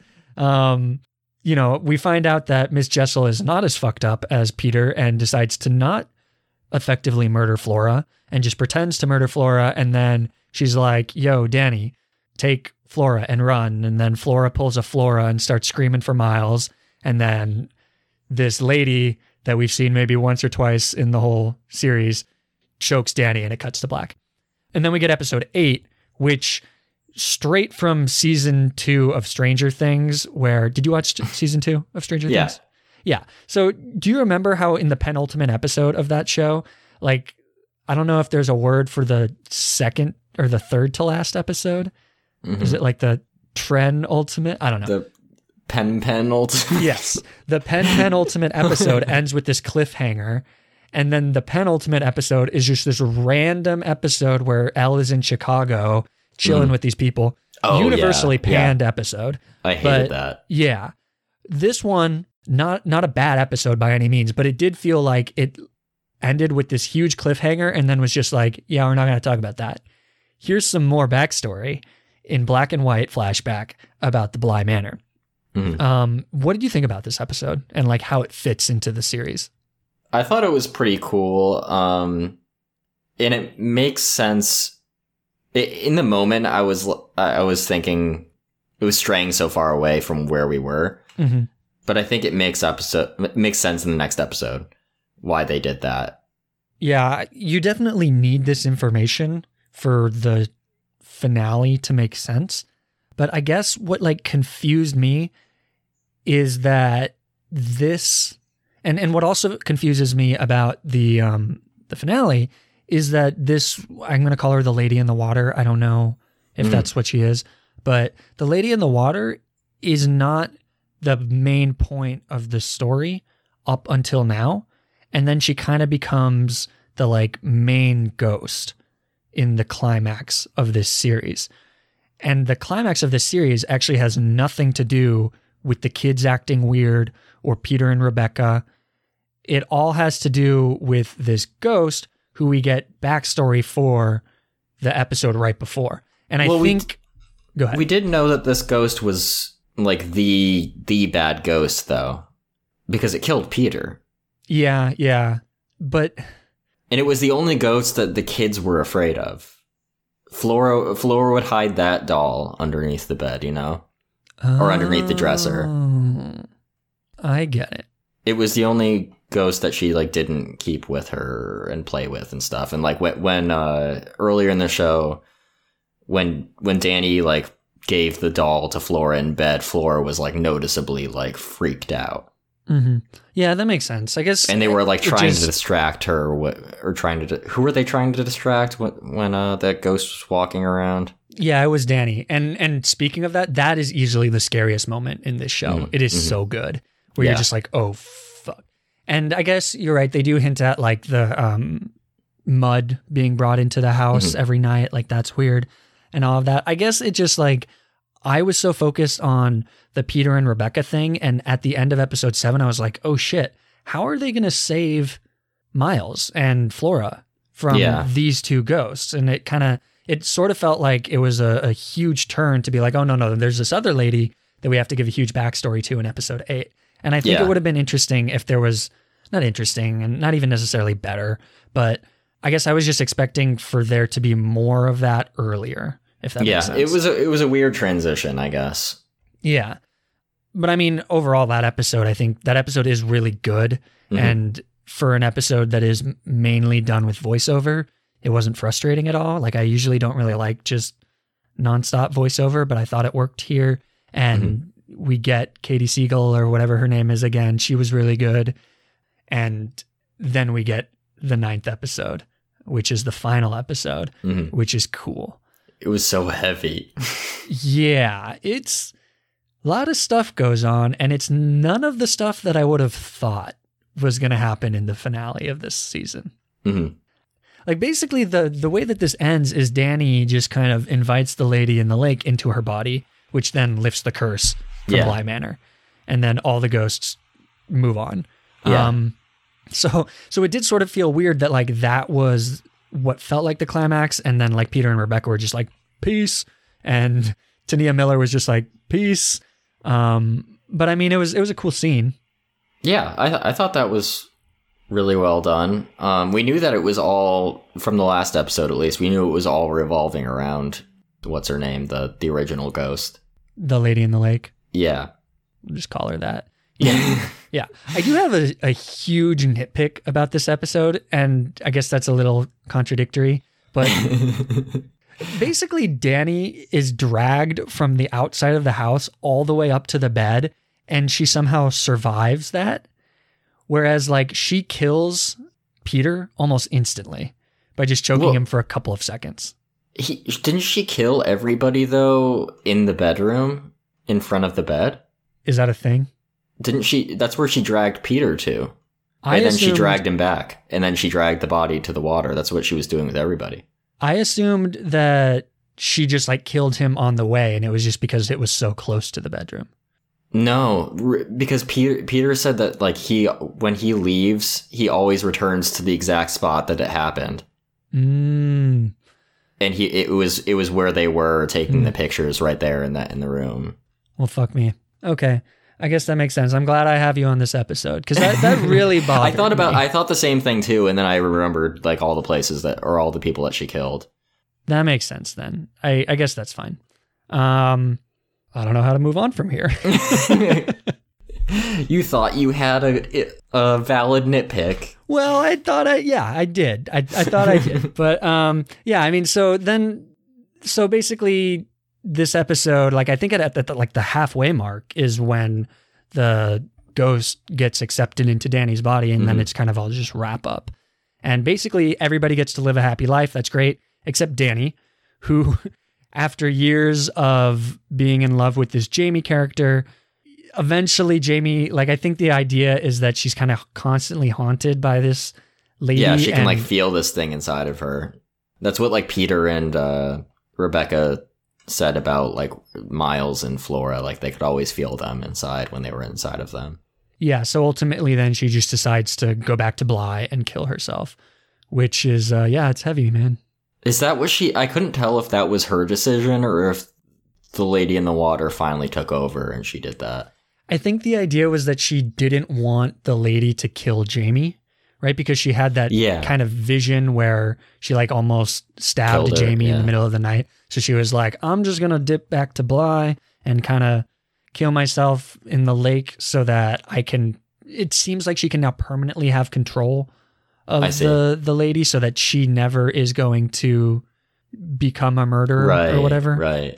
we find out that Miss Jessel is not as fucked up as Peter and decides to not effectively murder Flora and just pretends to murder Flora. And then she's like, yo, Danny, take Flora and run. And then Flora pulls a Flora and starts screaming for Miles. And then this lady that we've seen maybe once or twice in the whole series chokes Danny, and it cuts to black. And then we get episode 8, which straight from season 2 of Stranger Things, where, did you watch season 2 of Stranger Things? Yeah. So do you remember how in the penultimate episode of that show, like, I don't know if there's a word for the second or the third to last episode. Mm-hmm. Is it like the Tren Ultimate? I don't know. The Pen Ultimate. Yes. The Pen Ultimate episode ends with this cliffhanger. And then the penultimate episode is just this random episode where Elle is in Chicago chilling with these people. Universally panned episode. I hated that. Yeah. this one, not a bad episode by any means, but it did feel like it ended with this huge cliffhanger and then was just like, yeah, we're not going to talk about that. Here's some more backstory in black and white flashback about the Bly Manor. What did you think about this episode and like how it fits into the series? I thought it was pretty cool. And it makes sense. In the moment, I was thinking it was straying so far away from where we were. Mm-hmm. But I think it makes sense in the next episode why they did that. Yeah, you definitely need this information for the finale to make sense. But I guess what like confused me is that this, and what also confuses me about the finale is that this, I'm going to call her the Lady in the Water. I don't know if that's what she is, but the Lady in the Water is not the main point of the story up until now. And then she kind of becomes the like main ghost in the climax of this series. And the climax of this series actually has nothing to do with the kids acting weird or Peter and Rebecca. It all has to do with this ghost who we get backstory for the episode right before. And I think... Go ahead. We did know that this ghost was like the bad ghost, though, because it killed Peter. Yeah. But... And it was the only ghost that the kids were afraid of. Flora would hide that doll underneath the bed, you know? Or underneath the dresser. I get it. It was the only ghost that she like didn't keep with her and play with and stuff. And like when earlier in the show, when Danny like gave the doll to Flora in bed, Flora was like noticeably like freaked out. Mm-hmm. Yeah, that makes sense, I guess. And they were like trying to distract her, who were they trying to distract when that ghost was walking around? Yeah, it was Danny. And speaking of that is easily the scariest moment in this show. It is so good, where you're just like, oh, fuck. And I guess you're right. They do hint at like the mud being brought into the house every night. Like that's weird and all of that. I guess it just like, I was so focused on the Peter and Rebecca thing. And at the end of episode 7, I was like, oh shit, how are they going to save Miles and Flora from these two ghosts? And it sort of felt like it was a huge turn to be like, oh, no, there's this other lady that we have to give a huge backstory to in episode 8. And I think it would have been interesting if there was, not interesting and not even necessarily better, but I guess I was just expecting for there to be more of that earlier, if that makes sense. It was a weird transition, I guess. Yeah. But I mean, overall, I think that episode is really good. And for an episode that is mainly done with voiceover, it wasn't frustrating at all. Like I usually don't really like just nonstop voiceover, but I thought it worked here. And we get Katie Siegel or whatever her name is again. She was really good. And then we get the 9th episode, which is the final episode, which is cool. It was so heavy. Yeah, it's a lot of stuff goes on, and it's none of the stuff that I would have thought was going to happen in the finale of this season. Like basically the way that this ends is Danny just kind of invites the Lady in the Lake into her body, which then lifts the curse from Bly Manor. And then all the ghosts move on. Yeah. So it did sort of feel weird that like that was what felt like the climax. And then like Peter and Rebecca were just like, peace. And Tania Miller was just like, peace. But I mean, it was a cool scene. Yeah. I thought that was really well done. We knew that it was all, from the last episode at least, we knew it was all revolving around, what's her name, the original ghost. The Lady in the Lake. Yeah. We'll just call her that. Yeah. Yeah. I do have a huge nitpick about this episode, and I guess that's a little contradictory, but basically Danny is dragged from the outside of the house all the way up to the bed, and she somehow survives that. Whereas like she kills Peter almost instantly by just choking him for a couple of seconds. Didn't she kill everybody though in the bedroom in front of the bed? Is that a thing? Didn't she? That's where she dragged Peter to. And then she dragged him back. And then she dragged the body to the water. That's what she was doing with everybody. I assumed that she just like killed him on the way, and it was just because it was so close to the bedroom. No, because Peter said that like when he leaves, he always returns to the exact spot that it happened. Mm. And it was where they were taking the pictures right there in the room. Well, fuck me. Okay. I guess that makes sense. I'm glad I have you on this episode because that really bothered me. I thought the same thing too, and then I remembered like all the places or all the people that she killed. That makes sense then. I guess that's fine. I don't know how to move on from here. You thought you had a valid nitpick. Well, I thought I did. I thought I did. But yeah, I mean, so basically this episode, like I think at the halfway mark is when the ghost gets accepted into Danny's body, and then it's kind of all just wrap up. And basically everybody gets to live a happy life. That's great, except Danny, who after years of being in love with this Jamie character, eventually Jamie, like I think the idea is that she's kind of constantly haunted by this lady. Yeah, she can like feel this thing inside of her. That's what like Peter and Rebecca said about like Miles and Flora, like they could always feel them inside when they were inside of them. Yeah, so ultimately then she just decides to go back to Bly and kill herself, which is, yeah, it's heavy, man. Is that what I couldn't tell if that was her decision or if the lady in the water finally took over and she did that. I think the idea was that she didn't want the lady to kill Jamie, right? Because she had that kind of vision where she like almost stabbed Jamie in the middle of the night. So she was like, I'm just going to dip back to Bly and kind of kill myself in the lake so that it seems like she can now permanently have control of the lady so that she never is going to become a murderer or whatever. Right.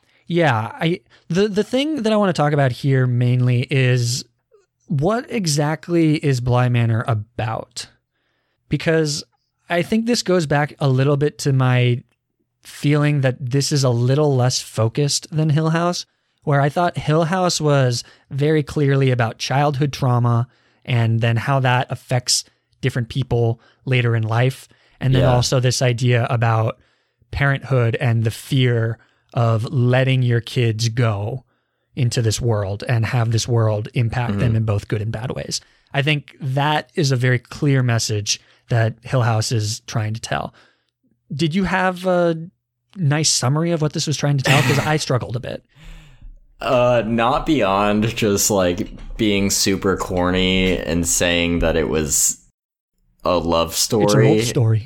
Yeah. The thing that I want to talk about here mainly is what exactly is Bly Manor about? Because I think this goes back a little bit to my feeling that this is a little less focused than Hill House, where I thought Hill House was very clearly about childhood trauma and then how that affects different people later in life. And then also this idea about parenthood and the fear of letting your kids go into this world and have this world impact them in both good and bad ways. I think that is a very clear message that Hill House is trying to tell. Did you have a nice summary of what this was trying to tell? Because I struggled a bit. Not beyond just like being super corny and saying that it was a love story. It's an old story.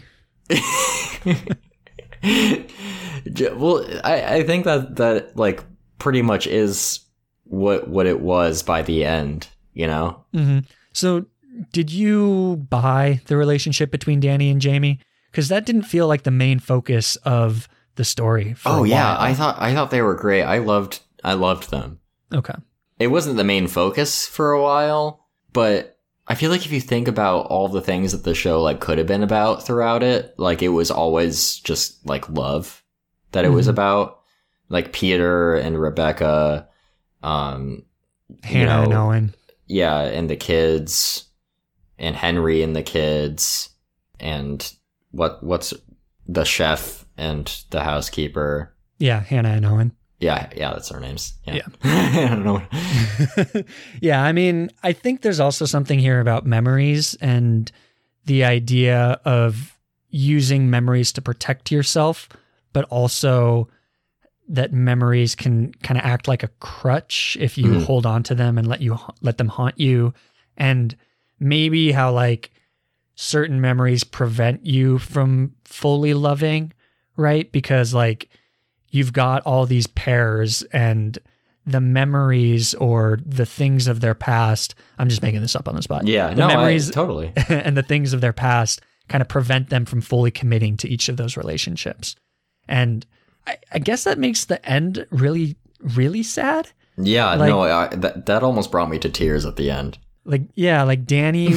Well, I think that like pretty much is what it was by the end, you know? Mm-hmm. So did you buy the relationship between Danny and Jamie? Because that didn't feel like the main focus of the story. For a while. I thought they were great. I loved them. Okay. It wasn't the main focus for a while, but I feel like if you think about all the things that the show like could have been about throughout it, like it was always just like love that it was about, like Peter and Rebecca, Hannah and Owen. Yeah, and the kids, and Henry and the kids, and what's the chef and the housekeeper. Yeah, Hannah and Owen. Yeah, that's their names. Yeah. I don't know. Yeah, I mean, I think there's also something here about memories and the idea of using memories to protect yourself, but also that memories can kind of act like a crutch if you hold on to them and let them haunt you. And maybe how like certain memories prevent you from fully loving, right? Because like you've got all these pairs and the memories or the things of their past. I'm just making this up on the spot. Yeah, the memories totally. And the things of their past kind of prevent them from fully committing to each of those relationships. And I guess that makes the end really, really sad. Yeah, like, no, that almost brought me to tears at the end. Like Danny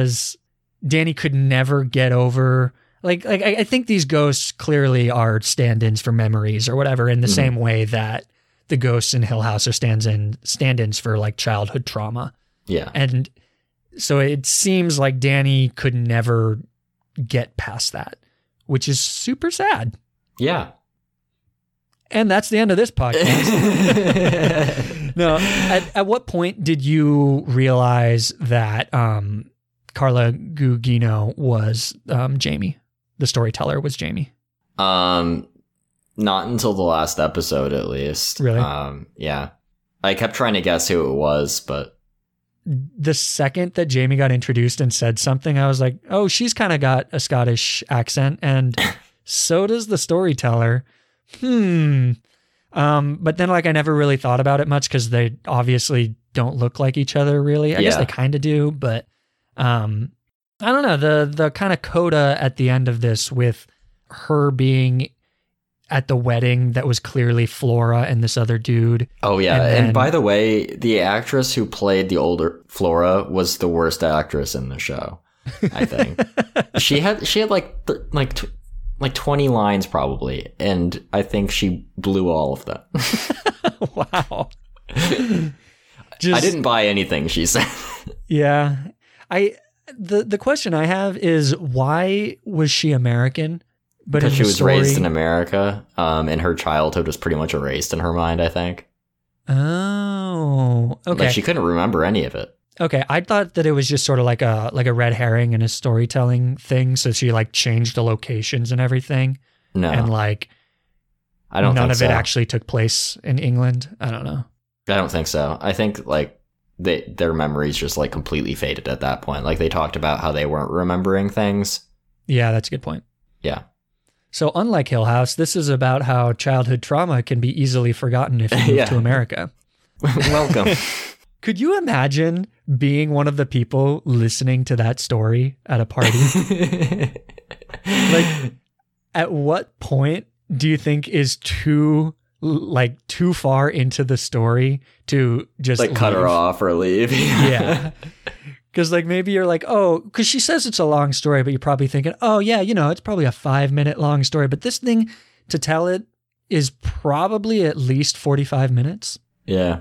could never get over. Like I think these ghosts clearly are stand-ins for memories or whatever, in the same way that the ghosts in Hill House are stand-ins for like childhood trauma. Yeah. And so it seems like Danny could never get past that, which is super sad. Yeah. And that's the end of this podcast. No, at what point did you realize that Carla Gugino was Jamie? The storyteller was Jamie? Not until the last episode, at least. Really? Yeah. I kept trying to guess who it was, but... The second that Jamie got introduced and said something, I was like, oh, she's kind of got a Scottish accent, and so does the storyteller. But then, like, I never really thought about it much because they obviously don't look like each other, really. I guess they kind of do, but I don't know. The kind of coda at the end of this with her being at the wedding that was clearly Flora and this other dude. Oh, yeah. And by the way, the actress who played the older Flora was the worst actress in the show, I think. she had like 20 lines probably, and I think she blew all of them. Wow. I didn't buy anything she said. Yeah. The question I have is, why was she American? But because she was raised in America, and her childhood was pretty much erased in her mind, I think. Oh, okay. Like she couldn't remember any of it. Okay, I thought that it was just sort of like a red herring in a storytelling thing. So she like changed the locations and everything. No, and like I don't. None think of so. it actually took place in England. I don't know. I don't think so. I think like their memories just like completely faded at that point. Like they talked about how they weren't remembering things. Yeah, that's a good point. Yeah. So unlike Hill House, this is about how childhood trauma can be easily forgotten if you move to America. Welcome. Could you imagine being one of the people listening to that story at a party? Like, at what point do you think is too far into the story to just like cut her off or leave? Yeah. Because like maybe you're like, oh, because she says it's a long story, but you're probably thinking, oh yeah, it's probably a 5-minute long story. But this thing to tell it is probably at least 45 minutes. Yeah.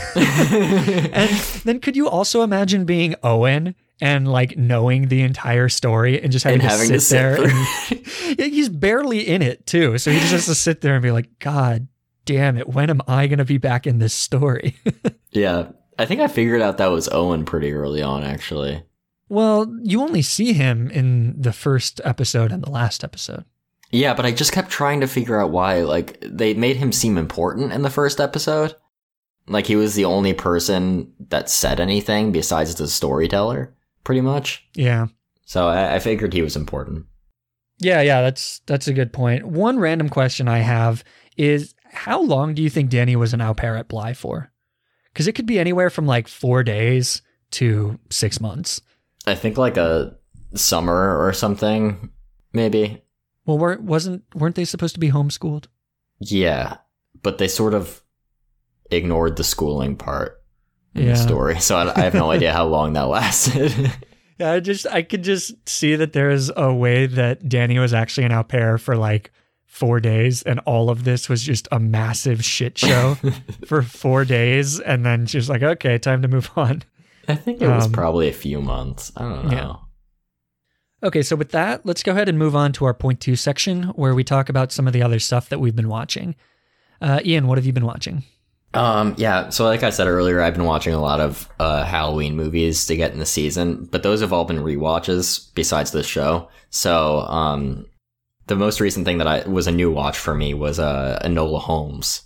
And then could you also imagine being Owen and like knowing the entire story and just having to sit there? And, he's barely in it too. So he just has to sit there and be like, God damn it. When am I going to be back in this story? Yeah. I think I figured out that was Owen pretty early on, actually. Well, you only see him in the first episode and the last episode. Yeah, but I just kept trying to figure out why. Like, they made him seem important in the first episode. Like, he was the only person that said anything besides the storyteller, pretty much. Yeah. So I figured he was important. Yeah, that's a good point. One random question I have is, how long do you think Danny was an au pair at Bly for? Because it could be anywhere from like 4 days to 6 months. I think like a summer or something, maybe. Well, weren't they supposed to be homeschooled? Yeah, but they sort of ignored the schooling part in the story, so I have no idea how long that lasted. Yeah, I could just see that there's a way that Danny was actually an au pair for like 4 days, and all of this was just a massive shit show for 4 days, and then she was like, okay, time to move on. I think it was probably a few months. I don't know. Yeah. Okay, so with that, let's go ahead and move on to our point 2 section, where we talk about some of the other stuff that we've been watching. Ian, what have you been watching? Yeah, so like I said earlier, I've been watching a lot of Halloween movies to get in the season, but those have all been rewatches besides this show. So the most recent thing that was a new watch for me was Enola Holmes.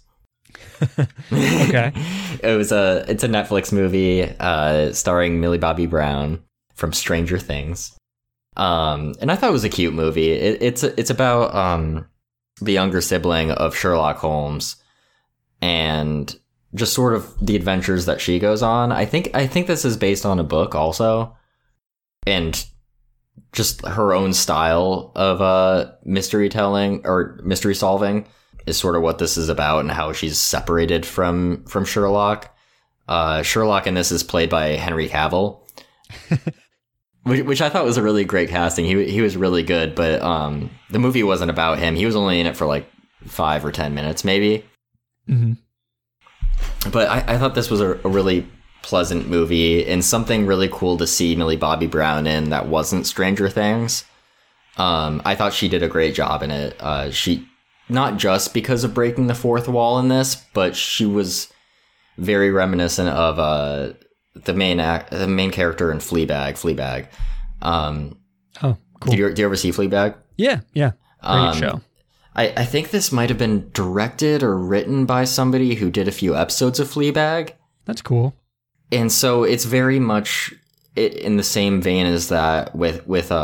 Okay. It's a Netflix movie starring Millie Bobby Brown from Stranger Things. And I thought it was a cute movie. It's about the younger sibling of Sherlock Holmes and just sort of the adventures that she goes on. I think this is based on a book also, and just her own style of mystery telling or mystery solving is sort of what this is about, and how she's separated from Sherlock. Sherlock in this is played by Henry Cavill, which I thought was a really great casting. He was really good, but the movie wasn't about him. He was only in it for like 5 or 10 minutes, maybe. Mm-hmm. But I thought this was a really pleasant movie and something really cool to see Millie Bobby Brown in that wasn't Stranger Things. I thought she did a great job in it. not just because of breaking the fourth wall in this, but she was very reminiscent of the main character in Fleabag. Oh, cool. Do you ever see Fleabag? Yeah. Great show. I think this might have been directed or written by somebody who did a few episodes of Fleabag. That's cool. And so it's very much in the same vein as that with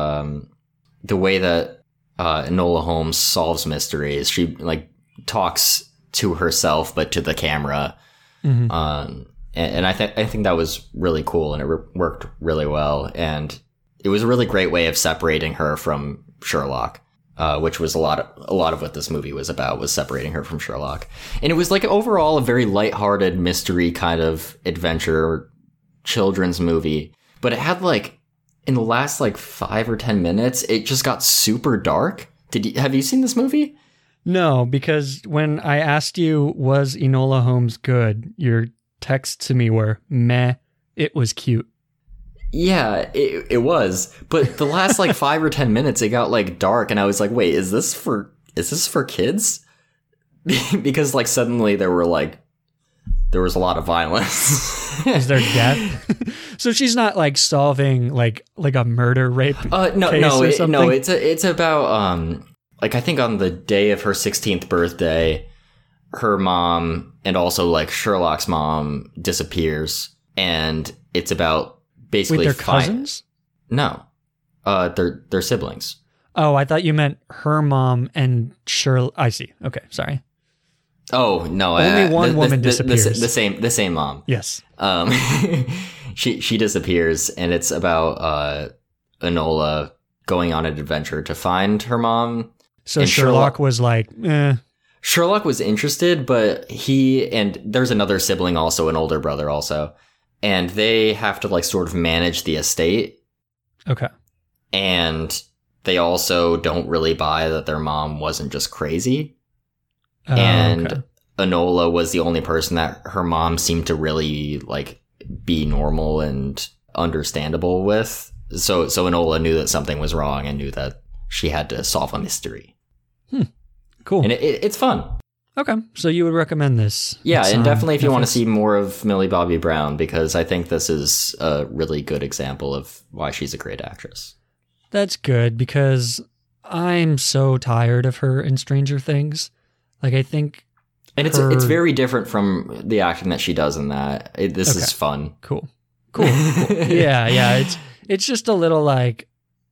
the way that Enola Holmes solves mysteries. She like talks to herself, but to the camera. Mm-hmm. And I think that was really cool, and it worked really well. And it was a really great way of separating her from Sherlock, which was a lot of what this movie was about, was separating her from Sherlock. And it was like overall a very lighthearted mystery kind of adventure children's movie. But it had like, in the last like 5 or 10 minutes, it just got super dark. Have you seen this movie? No, because when I asked you, was Enola Holmes good, your texts to me were, meh, it was cute. Yeah, it was. But the last like 5 or 10 minutes, it got like dark, and I was like, wait, is this for kids? Because like suddenly there was a lot of violence. Is there death? So she's not like solving like a murder rape case or something? No, it's about like I think on the day of her 16th birthday, her mom and also like Sherlock's mom disappears, and it's about basically Wait, they're cousins? No. They're siblings. Oh, I thought you meant her mom and Sherlock. I see. Okay, sorry. Oh, no. Only one woman disappears. The same mom. Yes. She disappears, and it's about Enola going on an adventure to find her mom. So Sherlock was like, eh. Sherlock was interested, but and there's another sibling also, an older brother also, and they have to like sort of manage the estate. Okay. And they also don't really buy that their mom wasn't just crazy. And okay. Enola was the only person that her mom seemed to really like be normal and understandable with. So Enola knew that something was wrong and knew that she had to solve a mystery. Cool. And it's fun. Okay. So you would recommend this? Yeah, and definitely if you want to see more of Millie Bobby Brown, because I think this is a really good example of why she's a great actress. That's good, because I'm so tired of her in Stranger Things. Like, I think... And it's very different from the acting that she does in that. This is fun. Cool. Yeah. It's just a little like...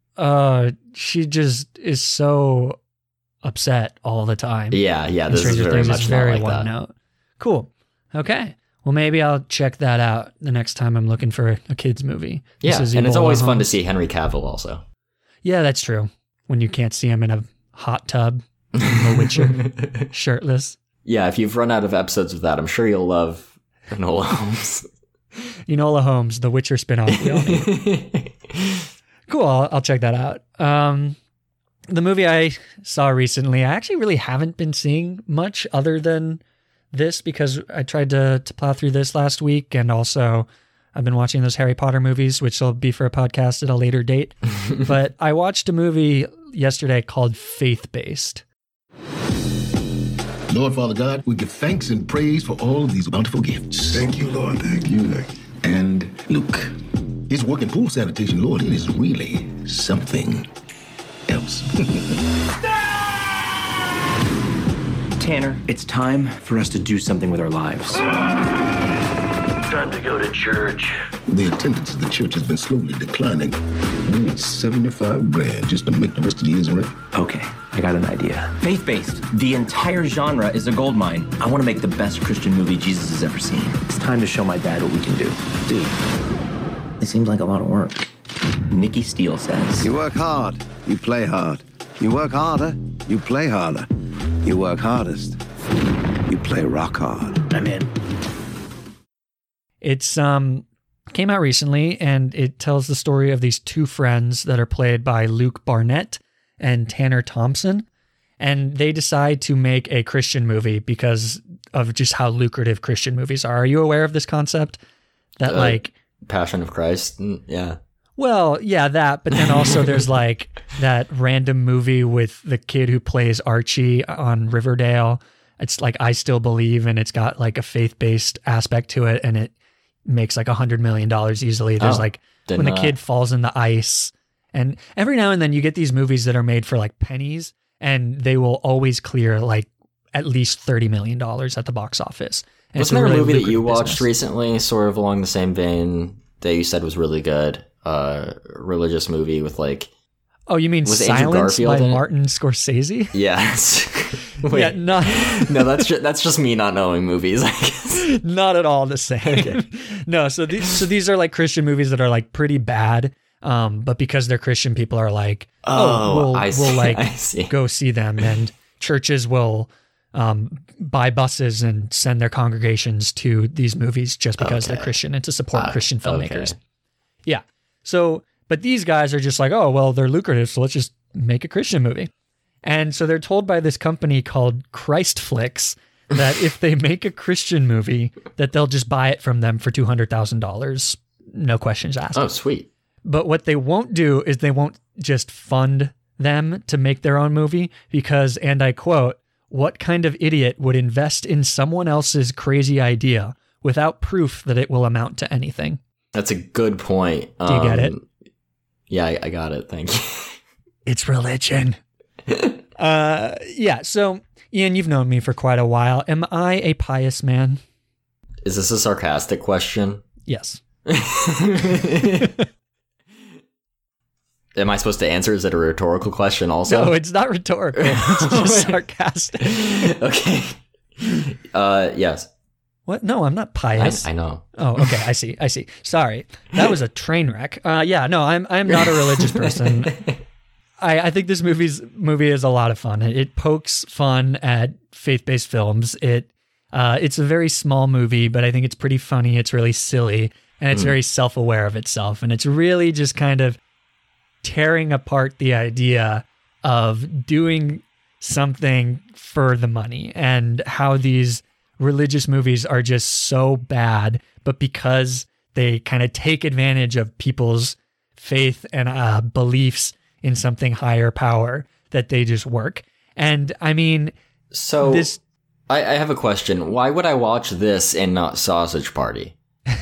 she just is so upset all the time. Yeah. This is very much very like one that. note. Cool. Okay. Well, maybe I'll check that out the next time I'm looking for a kids movie. Yeah, and it's always fun to see Henry Cavill also. Yeah, that's true. When you can't see him in a hot tub in The Witcher, shirtless. Yeah, if you've run out of episodes of that, I'm sure you'll love Enola Holmes. Enola Holmes, The Witcher spinoff. We all need. Cool, I'll check that out. The movie I saw recently, I actually really haven't been seeing much other than this, because I tried to plow through this last week, and also I've been watching those Harry Potter movies, which will be for a podcast at a later date. But I watched a movie yesterday called Faith-Based. Lord, Father God, we give thanks and praise for all of these bountiful gifts. Thank you, Lord. Thank you. And Luke, his work in pool sanitation, Lord, it is really something else. Tanner, it's time for us to do something with our lives. Time to go to church. The attendance at the church has been slowly declining. We need 75 grand just to make the rest of the year's rent. Okay, I got an idea. Faith-based. The entire genre is a gold mine. I want to make the best Christian movie Jesus has ever seen. It's time to show my dad what we can do. Dude, it seems like a lot of work. Nikki Steele says... You work hard, you play hard. You work harder, you play harder. You work hardest, you play rock hard. I'm in. It's came out recently, and it tells the story of these two friends that are played by Luke Barnett and Tanner Thompson, and they decide to make a Christian movie because of just how lucrative Christian movies are. Are you aware of this concept? That Passion of Christ, yeah. Well, yeah, that, but then also there's like that random movie with the kid who plays Archie on Riverdale. It's like I Still Believe, and it's got like a faith-based aspect to it, and it makes like $100 million easily. There's when the kid falls in the ice, and every now and then you get these movies that are made for like pennies, and they will always clear like at least $30 million at the box office. And Wasn't there a movie that you watched recently, sort of along the same vein, that you said was really good? Religious movie with like... Oh, you mean Silence by Martin Scorsese? Yes. Wait. Yeah, no, that's just me not knowing movies, I guess. Not at all the same. Okay. No, so these are like Christian movies that are like pretty bad, but because they're Christian, people are like, we'll go see them, and churches will buy buses and send their congregations to these movies just because they're Christian and to support Christian filmmakers. Okay. Yeah. So, but these guys are just like, oh, well, they're lucrative, so let's just make a Christian movie. And so they're told by this company called Christflix that if they make a Christian movie, that they'll just buy it from them for $200,000, no questions asked. Oh, sweet. But what they won't do is they won't just fund them to make their own movie because, and I quote, "What kind of idiot would invest in someone else's crazy idea without proof that it will amount to anything?" That's a good point. Do you get it? Yeah, I got it. Thank you. It's religion. Yeah. So, Ian, you've known me for quite a while. Am I a pious man? Is this a sarcastic question? Yes. Am I supposed to answer? Is it a rhetorical question also? No, it's not rhetorical. It's just sarcastic. Okay. Yes. What? No, I'm not pious. I know. Oh, okay. I see. Sorry. That was a train wreck. Yeah, no, I'm not a religious person. I think this movie is a lot of fun. It pokes fun at faith-based films. It's a very small movie, but I think it's pretty funny. It's really silly, and it's very self-aware of itself. And it's really just kind of tearing apart the idea of doing something for the money and how these religious movies are just so bad, but because they kind of take advantage of people's faith and beliefs in something higher power, that they just work. And I mean, so this. I have a question. Why would I watch this and not Sausage Party?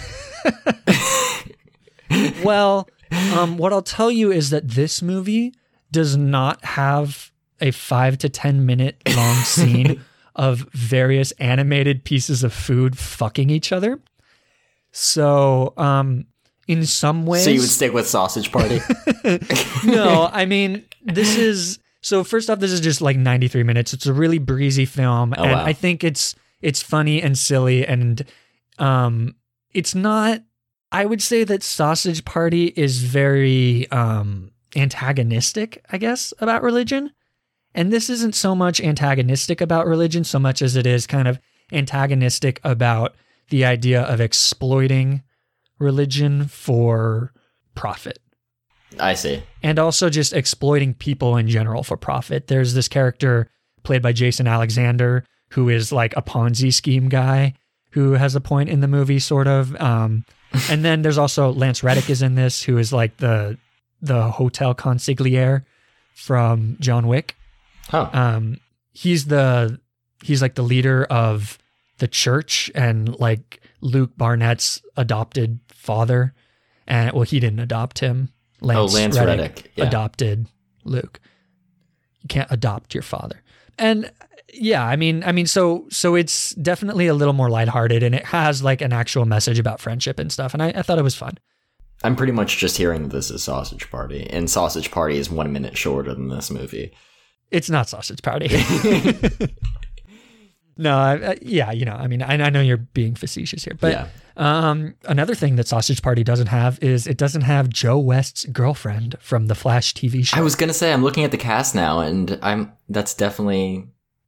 Well, what I'll tell you is that this movie does not have a 5 to 10 minute long scene of various animated pieces of food fucking each other. So, in some ways... So you would stick with Sausage Party? No, I mean, so first off, this is just like 93 minutes. It's a really breezy film. Oh, and wow. I think it's funny and silly. And it's not... I would say that Sausage Party is very antagonistic, I guess, about religion. And this isn't so much antagonistic about religion so much as it is kind of antagonistic about the idea of exploiting religion for profit. I see. And also just exploiting people in general for profit. There's this character played by Jason Alexander who is like a Ponzi scheme guy who has a point in the movie, sort of. And then there's also Lance Reddick is in this, who is like the hotel consigliere from John Wick. Oh. He's like the leader of the church and like Luke Barnett's adopted father. And well, he didn't adopt him. Lance Reddick adopted Luke. You can't adopt your father. And yeah, I mean, so it's definitely a little more lighthearted, and it has like an actual message about friendship and stuff. And I thought it was fun. I'm pretty much just hearing that this is Sausage Party, and Sausage Party is 1 minute shorter than this movie. It's not Sausage Party. No, yeah, you know, I mean, I know you're being facetious here, but another thing that Sausage Party doesn't have is it doesn't have Joe West's girlfriend from the Flash TV show. I was gonna say, I'm looking at the cast now, and that's definitely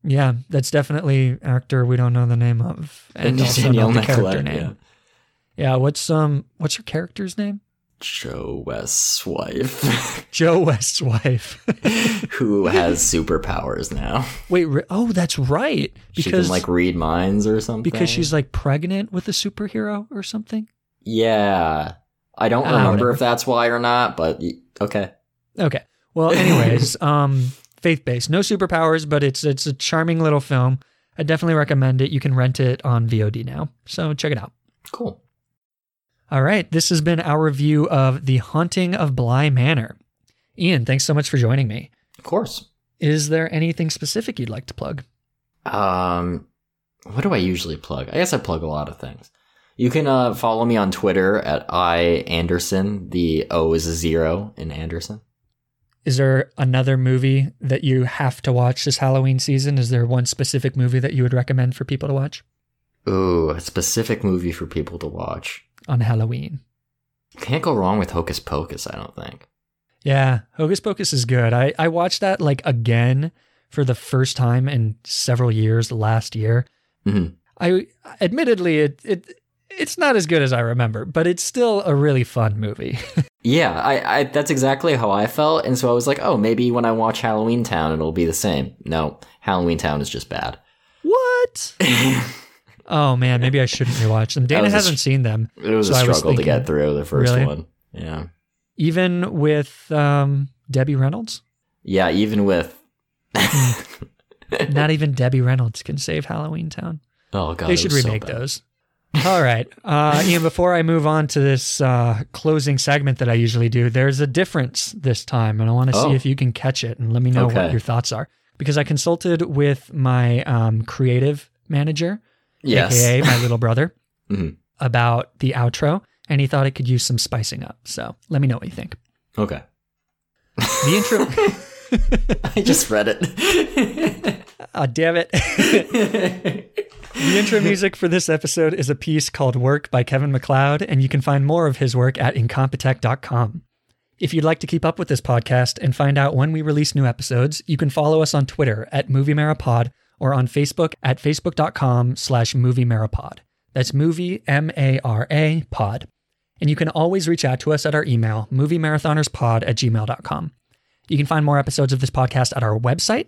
actor we don't know the name of, and also not the character name. Yeah, what's her character's name? Joe West's wife. Joe West's wife. Who has superpowers now. Wait, oh, that's right. Because she can like read minds or something. Because she's like pregnant with a superhero or something? Yeah. I don't remember if that's why or not, but okay. Okay. Well, anyways, faith-based. No superpowers, but it's a charming little film. I definitely recommend it. You can rent it on VOD now, so check it out. Cool. All right. This has been our review of The Haunting of Bly Manor. Ian, thanks so much for joining me. Of course. Is there anything specific you'd like to plug? What do I usually plug? I guess I plug a lot of things. You can follow me on Twitter at @IAnderson. The O is a 0 in Anderson. Is there another movie that you have to watch this Halloween season? Is there one specific movie that you would recommend for people to watch? Ooh, a specific movie for people to watch. On Halloween. Can't go wrong with Hocus Pocus, I don't think. Yeah, Hocus Pocus is good. I watched that like again for the first time in several years last year. Mm-hmm. Admittedly, it's not as good as I remember, but it's still a really fun movie. Yeah, I that's exactly how I felt, and so I was like, oh, maybe when I watch Halloween Town, it'll be the same. No, Halloween Town is just bad. What? Oh man, maybe I shouldn't rewatch them. Dana hasn't seen them. It was a struggle to get through the first one. Yeah. Even with Debbie Reynolds? Yeah, even with... Not even Debbie Reynolds can save Halloween Town. Oh, God. They should remake those. All right. Ian, before I move on to this closing segment that I usually do, there's a difference this time, and I want to see if you can catch it and let me know what your thoughts are. Because I consulted with my creative manager, aka my little brother, about the outro, and he thought it could use some spicing up. So let me know what you think. Okay. The intro... I just read it. Oh, damn it. The intro music for this episode is a piece called Work by Kevin MacLeod, and you can find more of his work at incompetech.com. If you'd like to keep up with this podcast and find out when we release new episodes, you can follow us on Twitter at MovieMaraPod or on Facebook at facebook.com/MovieMaraPod. That's movie, M-A-R-A, pod. And you can always reach out to us at our email, moviemarathonerspod@gmail.com. You can find more episodes of this podcast at our website,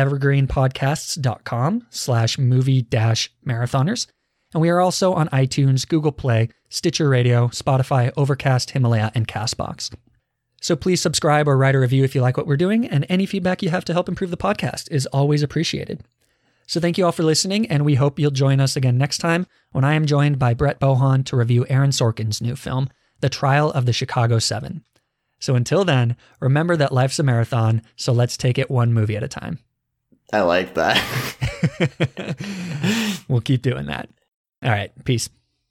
evergreenpodcasts.com/movie-marathoners. And we are also on iTunes, Google Play, Stitcher Radio, Spotify, Overcast, Himalaya, and CastBox. So please subscribe or write a review if you like what we're doing, and any feedback you have to help improve the podcast is always appreciated. So thank you all for listening, and we hope you'll join us again next time when I am joined by Brett Bohan to review Aaron Sorkin's new film, The Trial of the Chicago 7. So until then, remember that life's a marathon, so let's take it one movie at a time. I like that. We'll keep doing that. All right, peace.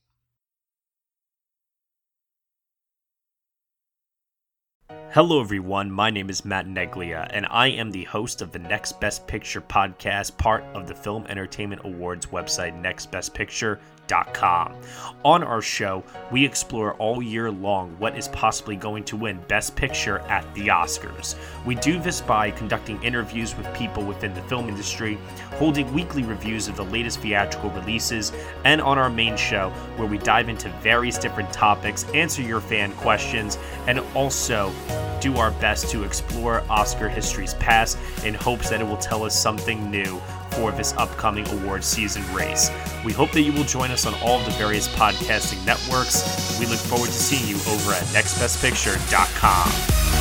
Hello everyone, my name is Matt Neglia, and I am the host of the Next Best Picture podcast, part of the Film Entertainment Awards website, nextbestpicture.com. On our show, we explore all year long what is possibly going to win Best Picture at the Oscars. We do this by conducting interviews with people within the film industry, holding weekly reviews of the latest theatrical releases, and on our main show, where we dive into various different topics, answer your fan questions, and also do our best to explore Oscar history's past in hopes that it will tell us something new for this upcoming award season race. We hope that you will join us on all of the various podcasting networks. We look forward to seeing you over at nextbestpicture.com.